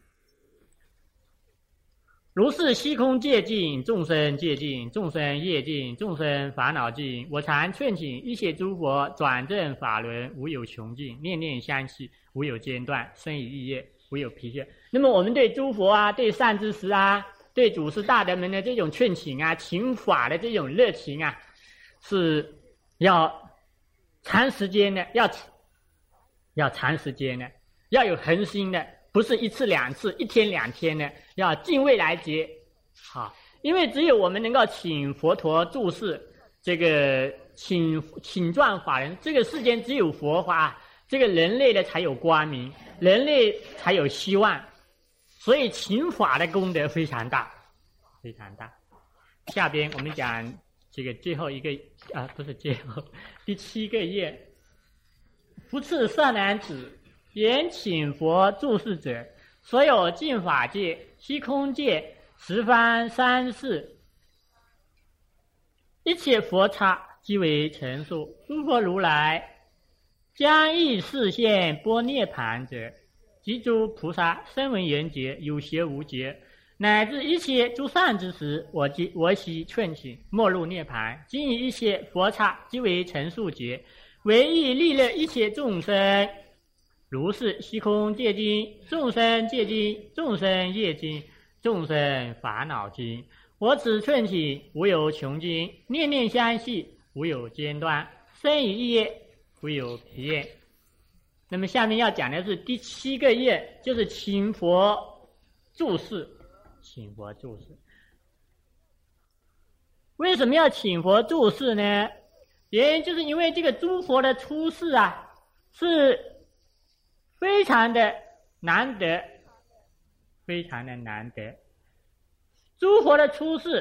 如是虚空界尽，众生界尽，众生业尽，众生烦恼尽。我常劝请一切诸佛转正法轮，无有穷尽，念念相续，无有间断，生于意业，无有疲倦。那么我们对诸佛啊，对善知识啊，对祖师大德们的这种劝请啊，请法的这种热情啊，是要长时间的，要长时间的，要有恒心的， 不是一次两次，一天两天的，要尽未来劫。好，因为只有我们能够请佛陀住世，这个请转法轮，这个世间只有佛法，这个人类的才有光明，人类才有希望。所以请法的功德非常大，非常大。下边我们讲这个最后一个不是最后第7个页，复次善男子，言请佛住世者，所有净法界、虚空界、十方三世，一切佛刹即为成数。诸佛如来将以示现般涅盘者，即诸菩萨声闻缘觉，有邪无觉，乃至一切诸善之时，我悉劝请，莫入涅盘。今以一切佛刹即为成数劫，唯意利乐一切众生。如是虚空界经、众生界经、众生业经、众生烦恼经，我此劝请无有穷尽，念念相续无有间断，生于一业无有疲厌。那么下面要讲的是第7个业，就是请佛住世。请佛住世，为什么要请佛住世呢？原因就是因为这个诸佛的出世啊，是非常的难得，非常的难得。诸佛的出世，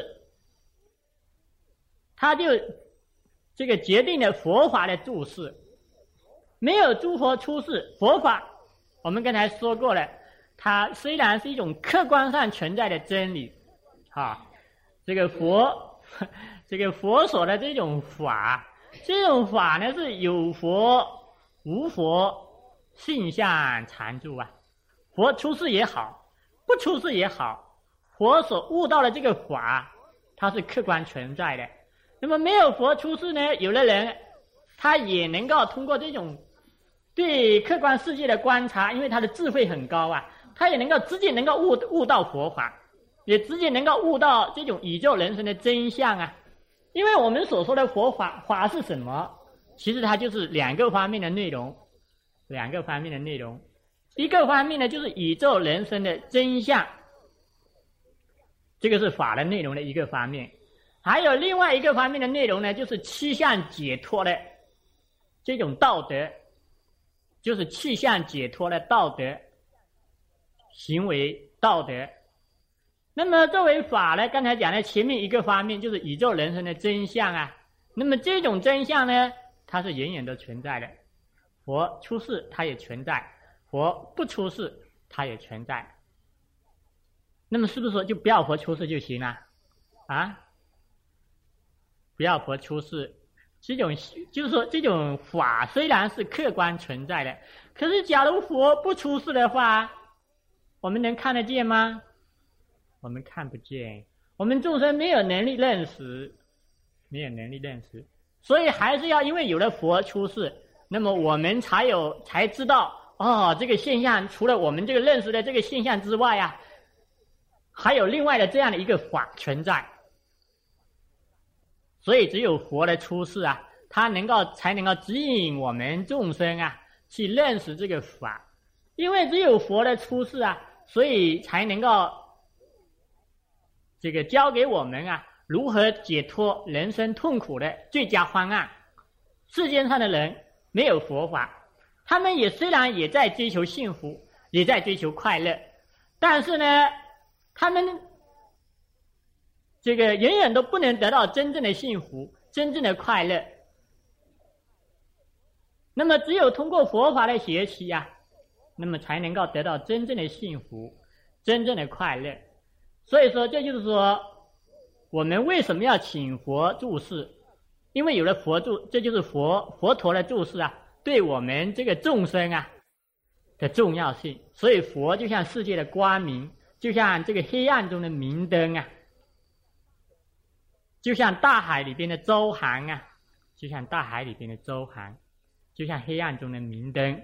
他就这个决定了佛法的住世。没有诸佛出世，佛法我们刚才说过了，它虽然是一种客观上存在的真理，这个佛所的这种法，这种法呢是有佛无佛，性相常住啊。佛出世也好，不出世也好，佛所悟到的这个法，它是客观存在的。那么没有佛出世呢，有的人他也能够通过这种对客观世界的观察，因为他的智慧很高啊，他也能够直接能够悟到佛法，也直接能够悟到这种宇宙人生的真相啊。因为我们所说的佛法是什么？其实它就是2个方面的内容，2个方面的内容。一个方面呢，就是宇宙人生的真相，这个是法的内容的一个方面。还有另外一个方面的内容呢，就是趋向解脱的这种道德，就是趋向解脱的道德行为道德。那么作为法呢，刚才讲的前面一个方面就是宇宙人生的真相啊。那么这种真相呢，它是永远都存在的，佛出世它也存在，佛不出世它也存在。那么是不是说就不要佛出世就行了啊？不要佛出世，这种就是说这种法虽然是客观存在的，可是假如佛不出世的话，我们能看得见吗？我们看不见，我们众生没有能力认识，没有能力认识，所以还是要因为有了佛出世，那么我们才知道这个现象除了我们这个认识的这个现象之外啊，还有另外的这样的一个法存在。所以只有佛的出世啊，他才能够指引我们众生啊去认识这个法。因为只有佛的出世啊，所以才能够这个教给我们啊如何解脱人生痛苦的最佳方案。世间上的人没有佛法，他们虽然也在追求幸福，也在追求快乐，但是呢，他们这个永远都不能得到真正的幸福，真正的快乐。那么只有通过佛法的学习啊，那么才能够得到真正的幸福，真正的快乐。所以说，这就是说我们为什么要请佛住世，因为有了佛住，这就是佛陀的住世啊，对我们这个众生啊的重要性。所以佛就像世界的光明，就像这个黑暗中的明灯啊，就像大海里边的周航啊，就像大海里边的周航，就像黑暗中的明灯。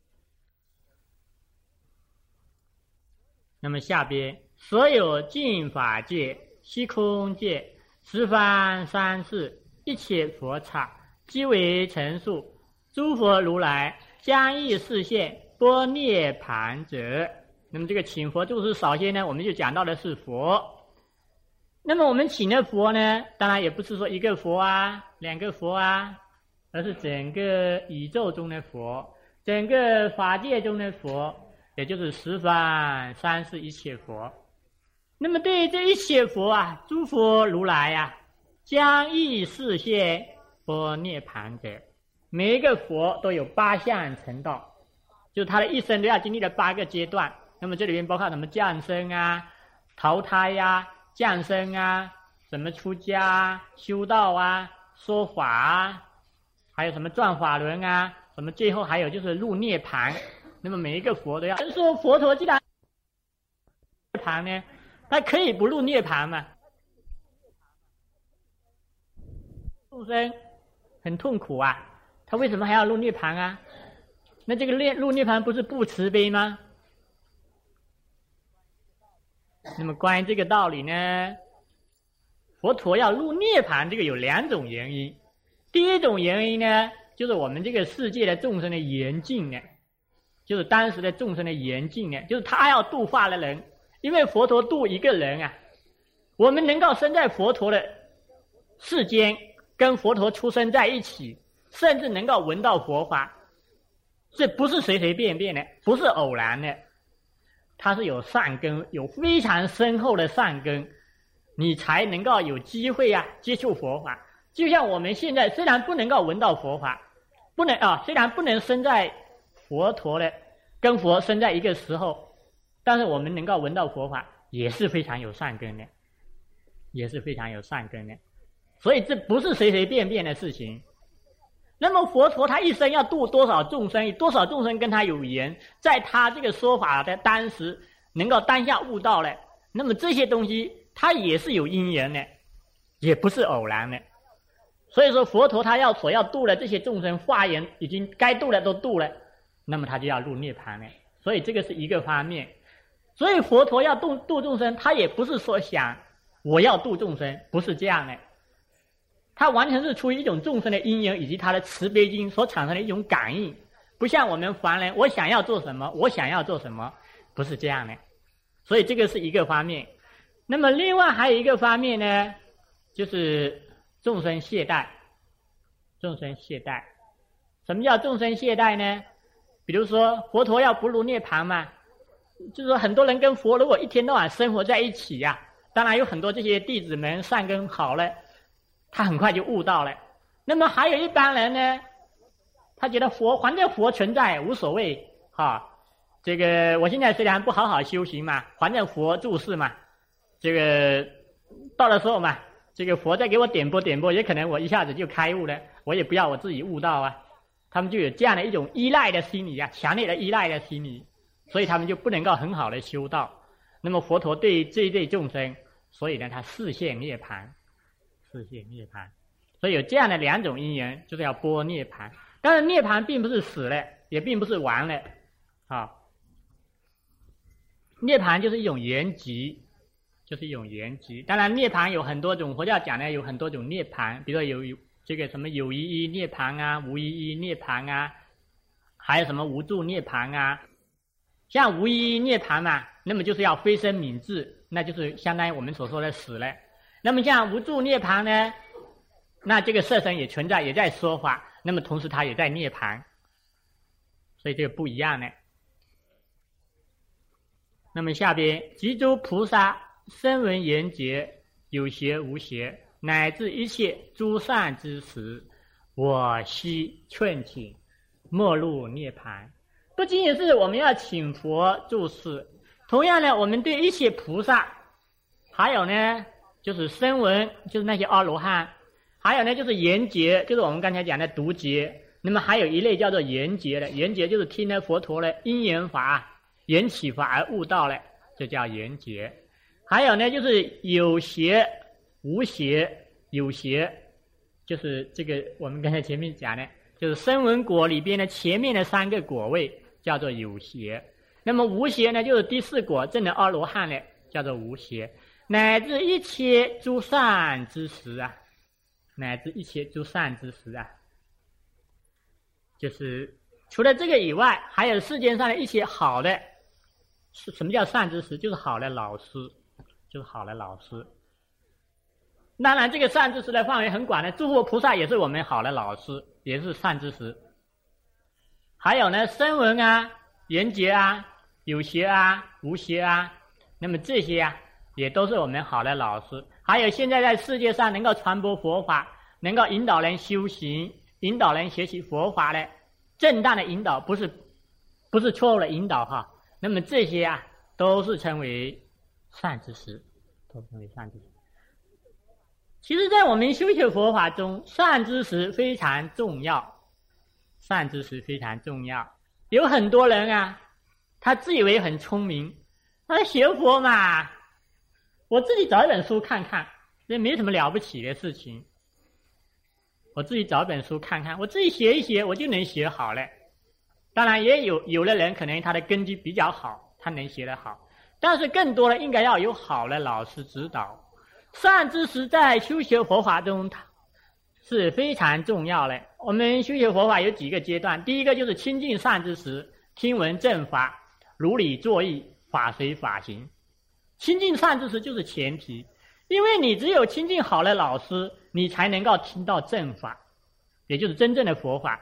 那么下边，所有净法界、虚空界、十方三世，一切佛刹，即为成数。诸佛如来将以示现般涅盘者， 那么这个请佛住世，首先呢，我们就讲到的是佛。那么我们请的佛呢，当然也不是说一个佛啊、两个佛啊，而是整个宇宙中的佛，整个法界中的佛，也就是十方三世一切佛。那么对于这一切佛啊，诸佛如来啊，将依示现般涅盘者，每一个佛都有8相成道，就是他的一生都要经历了8个阶段。那么这里面包括什么降生啊、投胎啊、降生啊、什么出家啊、修道啊、说法啊，还有什么转法轮啊，什么最后还有就是入涅盘。那么每一个佛都要说，佛陀既然涅盘呢，他可以不入涅盘嘛？众生很痛苦啊，他为什么还要入涅盘啊？那这个入涅盘不是不慈悲吗？那么关于这个道理呢，佛陀要入涅盘，这个有2种原因。第一种原因呢，就是我们这个世界的众生的严境呢，就是当时的众生的严境呢，就是他要度化的人。因为佛陀度一个人啊，我们能够生在佛陀的世间，跟佛陀出生在一起，甚至能够闻到佛法，这不是随随便便的，不是偶然的，它是有善根，有非常深厚的善根，你才能够有机会啊接触佛法。就像我们现在虽然不能够闻到佛法，虽然不能生在佛陀的跟佛生在一个时候，但是我们能够闻到佛法，也是非常有善根的，也是非常有善根的。所以这不是随随便便的事情。那么佛陀他一生要度多少众生，多少众生跟他有缘，在他这个说法的当时能够当下悟到了，那么这些东西他也是有因缘的，也不是偶然的。所以说佛陀他所要度的这些众生化缘已经该度的都度了，那么他就要入涅盘了。所以这个是一个方面。所以佛陀要度众生，他也不是说想我要度众生，不是这样的，他完全是出于一种众生的因缘以及他的慈悲心所产生的一种感应，不像我们凡人我想要做什么我想要做什么，不是这样的。所以这个是一个方面。那么另外还有一个方面呢，就是众生懈怠。众生懈怠，什么叫众生懈怠呢？比如说佛陀要不入涅盘嘛，就是说很多人跟佛如果一天到晚生活在一起呀，当然有很多这些弟子们善根好了，他很快就悟到了。那么还有一般人呢，他觉得反正佛存在无所谓这个我现在虽然不好好修行嘛，反正佛住世嘛，这个到的时候嘛，这个佛再给我点拨点拨，也可能我一下子就开悟了，我也不要我自己悟到啊。他们就有这样的一种依赖的心理啊，强烈的依赖的心理，所以他们就不能够很好的修道。那么佛陀对这一类众生，所以呢他示现涅盘，示现涅盘。所以有这样的2种因缘，就是要般涅盘。当然涅盘并不是死了，也并不是完了涅盘就是一种圆寂，就是一种圆寂。当然涅盘有很多种，佛教讲的有很多种涅盘，比如说有这个什么有一涅盘啊，无一涅盘啊，还有什么无住涅盘啊。像无一涅盘嘛，那么就是要非生泯智，那就是相当于我们所说的死了。那么像无住涅盘呢，那这个色身也存在，也在说法，那么同时它也在涅盘，所以这个不一样的。那么下边即诸菩萨声闻缘觉，有邪无邪，乃至一切诸善之时，我悉劝请莫入涅盘。不仅仅是我们要请佛住世，同样呢，我们对一切菩萨，还有呢就是声闻，就是那些阿罗汉，还有呢就是缘觉，就是我们刚才讲的独觉。那么还有一类叫做缘觉的，缘觉就是听了佛陀的因缘法、缘起法而悟到了，这叫缘觉。还有呢就是有邪无邪，有邪就是这个我们刚才前面讲的，就是声闻果里边的前面的3个果位叫做有邪。那么无邪呢，就是第4果证的阿罗汉呢，叫做无邪。乃至一切诸善之时啊，乃至一切诸善之时啊，就是除了这个以外，还有世间上的一些好的什么叫善知识？就是好的老师，就是好的老师。当然，这个善知识的范围很广的，诸佛菩萨也是我们好的老师，也是善知识。还有呢，声闻啊、缘觉啊、有学啊、无学啊，那么这些啊，也都是我们好的老师。还有现在在世界上能够传播佛法，能够引导人修行、引导人学习佛法的正当的引导，不是错误的引导哈。那么这些啊，都是称为善知识，都称为善知识。其实在我们修学佛法中，善知识非常重要，善知识非常重要。有很多人啊，他自以为很聪明，他学佛嘛，我自己找一本书看看，这没什么了不起的事情。我自己找一本书看看，我自己学一学，我就能学好了。当然也有的人可能他的根基比较好，他能学得好，但是更多的应该要有好的老师指导。善知识在修学佛法中是非常重要的。我们修学佛法有几个阶段，第一个就是亲近善知识，听闻正法，如理作意，法随法行。亲近善知识就是前提，因为你只有亲近好的老师，你才能够听到正法，也就是真正的佛法。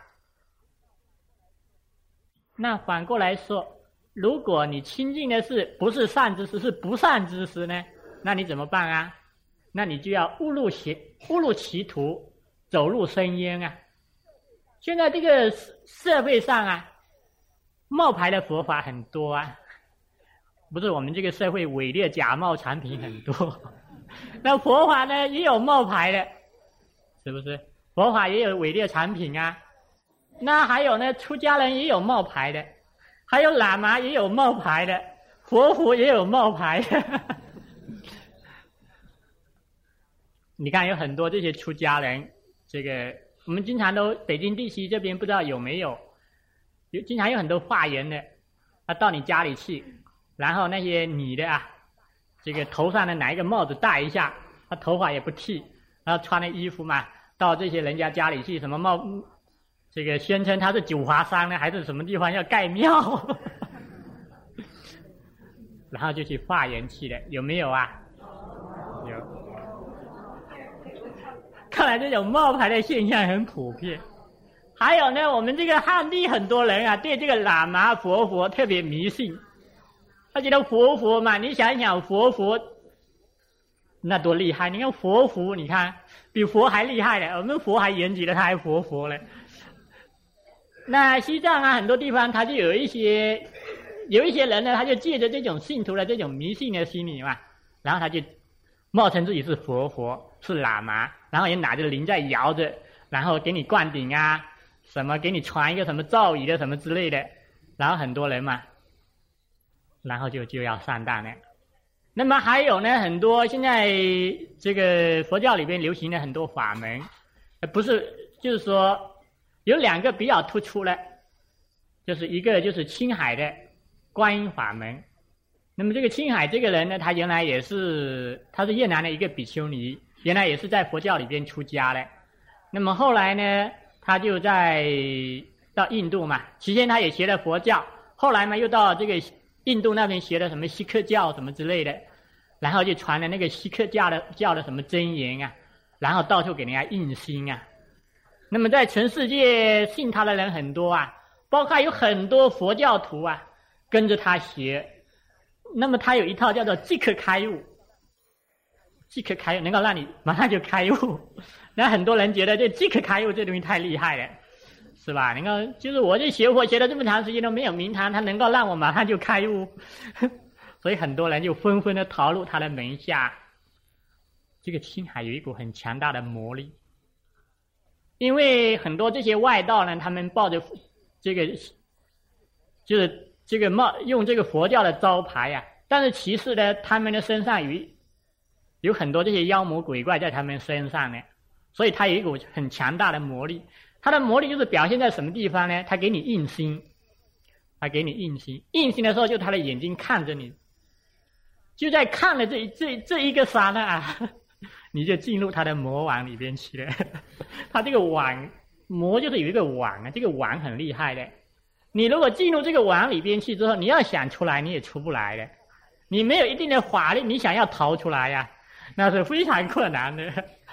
那反过来说，如果你亲近的不是善知识，是不善知识呢，那你怎么办啊？那你就要误入歧途，走入深渊啊！现在这个社会上啊，冒牌的佛法很多啊，不是我们这个社会伪劣假冒产品很多，那佛法呢也有冒牌的，是不是？佛法也有伪劣产品啊。那还有呢，出家人也有冒牌的，还有喇嘛也有冒牌的，佛陀也有冒牌的。你看有很多这些出家人，这个我们经常都北京地区这边不知道有没有经常有很多化缘的，他到你家里去，然后那些女的啊，这个头上的哪一个帽子戴一下，他头发也不剃，然后穿的衣服嘛，到这些人家家里去，什么这个宣称他是九华山呢，还是什么地方要盖庙，然后就去化缘去了，有没有啊？有。看来这种冒牌的现象很普遍。还有呢，我们这个汉地很多人啊，对这个喇嘛佛佛特别迷信，他觉得佛佛嘛，你想一想佛佛那多厉害，你看佛佛，你看比佛还厉害的，我们佛还严谨的，他还佛佛了。那西藏啊，很多地方他就有一些人呢，他就借着这种信徒的这种迷信的心理嘛，然后他就冒称自己是佛佛，是喇嘛，然后也拿着铃在摇着，然后给你灌顶啊，什么给你传一个什么咒语的什么之类的，然后很多人嘛，然后就要上当了。那么还有呢，很多现在这个佛教里边流行的很多法门，不是就是说有两个比较突出的，就是一个就是青海的观音法门。那么这个青海这个人呢，他原来他是越南的一个比丘尼，原来也是在佛教里边出家的。那么后来呢，他就到印度嘛，期间他也学了佛教，后来嘛又到这个印度那边学了什么锡克教什么之类的，然后就传了那个锡克教的什么真言啊，然后到处给人家印心啊。那么在全世界信他的人很多啊，包括有很多佛教徒啊跟着他学。那么他有一套叫做即刻开悟，即刻开悟能够让你马上就开悟。那很多人觉得这即刻开悟这东西太厉害了，是吧？能够就是我这学佛学了这么长时间都没有名堂，他能够让我马上就开悟，所以很多人就纷纷的逃入他的门下。这个青海有一股很强大的魔力，因为很多这些外道呢，他们抱着这个就是这个用这个佛教的招牌啊，但是其实呢，他们的身上有很多这些妖魔鬼怪在他们身上呢，所以他有一股很强大的魔力。他的魔力就是表现在什么地方呢？他给你印心，印心的时候，就他的眼睛看着你，就在看了这一个刹那啊，你就进入他的魔网里边去了。他这个网魔就是有一个网啊，这个网很厉害的。 你如果进入这个网里边去之后，你要想出来你也出不来的，你没有一定的法力，你想要逃出来呀，那是非常困难的。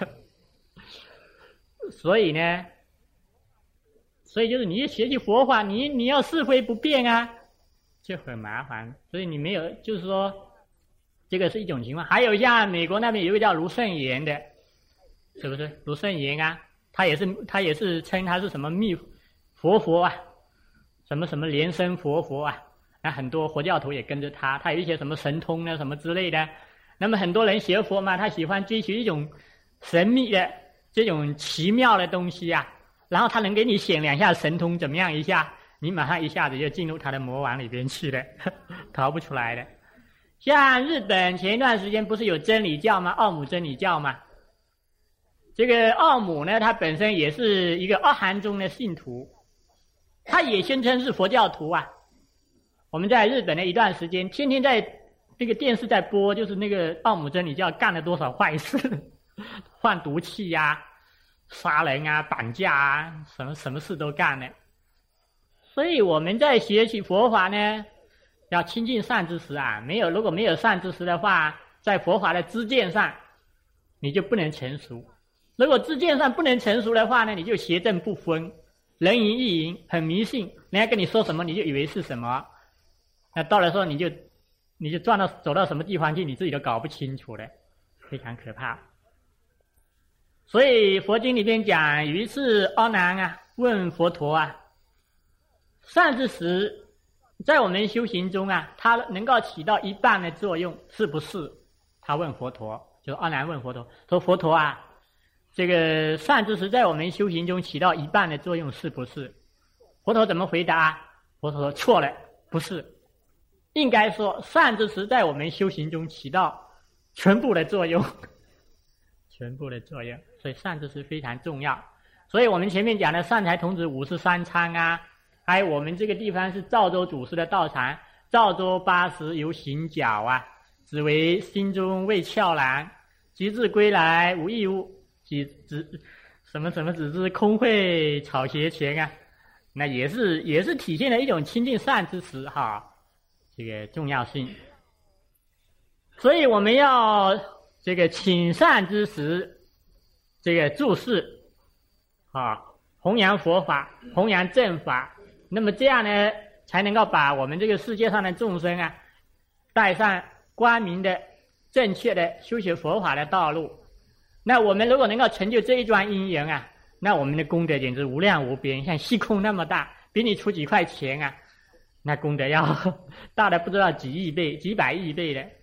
所以呢，就是你学习佛法，你要是非不变啊，就很麻烦。所以你没有，就是说，这个是一种情况。还有像美国那边有一个叫卢圣言的，是不是？卢圣言啊，他也是称他是什么密佛啊，什么莲生佛啊，那很多佛教徒也跟着他，他有一些什么神通啊什么之类的。那么很多人学佛嘛，他喜欢追求一种神秘的这种奇妙的东西啊，然后他能给你显两下神通，怎么样一下，你马上一下子就进入他的魔网里边去了，逃不出来的。像日本前一段时间不是有真理教吗？奥姆真理教吗？这个奥姆呢，他本身也是一个阿含宗的信徒，他也宣称是佛教徒啊。我们在日本的一段时间，天天在这个电视在播，就是那个奥姆真理教干了多少坏事，放毒气啊，杀人啊，绑架啊，什么事都干了。所以我们在学习佛法呢，要亲近善知识啊。如果没有善知识的话，在佛法的知见上，你就不能成熟。如果知见上不能成熟的话呢，你就邪正不分，人云亦云，很迷信，人家跟你说什么你就以为是什么。那到了时候你就走到什么地方去，你自己都搞不清楚了，非常可怕。所以佛经里边讲，有一次阿难啊问佛陀啊，善知识在我们修行中啊，它能够起到一半的作用，是不是？他问佛陀，就是阿难问佛陀说：“佛陀啊，这个善知识在我们修行中起到一半的作用，是不是？”佛陀怎么回答？佛陀说：“错了，不是。应该说，善知识在我们修行中起到全部的作用，全部的作用。所以善知识非常重要。所以我们前面讲的善财童子53参啊，还有我们这个地方是赵州祖师的道场，赵州80游行脚啊，只为心中未窍然，即至归来无异物，只知空慧草鞋前啊，那也是体现了一种亲近善知识哈。这个重要性，所以我们要这个请善知识，这个注释啊，弘扬佛法，弘扬正法，那么这样呢，才能够把我们这个世界上的众生啊，带上光明的、正确的修学佛法的道路。那我们如果能够成就这一桩因缘啊，那我们的功德简直无量无边，像虚空那么大，比你出几块钱啊，那功德要大的不知道几亿倍、几百亿倍的。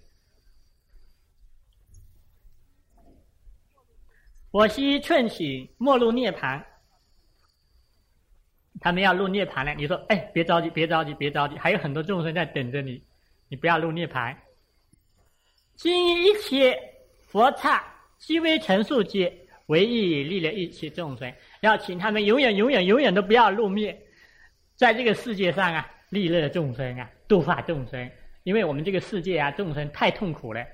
我昔劝请莫入涅盘，他们要入涅盘了。你说，哎，别着急，别着急，别着急，还有很多众生在等着你，你不要入涅盘。今一切佛刹悉为成数界，唯意利了一切众生，要请他们永远都不要入灭，在这个世界上啊，利乐众生啊，度化众生。因为我们这个世界啊，众生太痛苦了。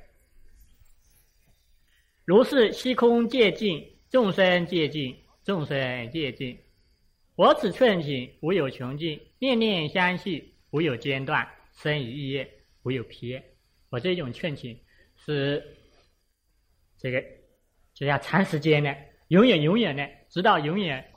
如是虚空界尽，众生界尽，众生界尽。我此劝请，无有穷尽，念念相续，无有间断，生于意业，无有撇。我这种劝请是这个就要长时间的，永远的，直到永远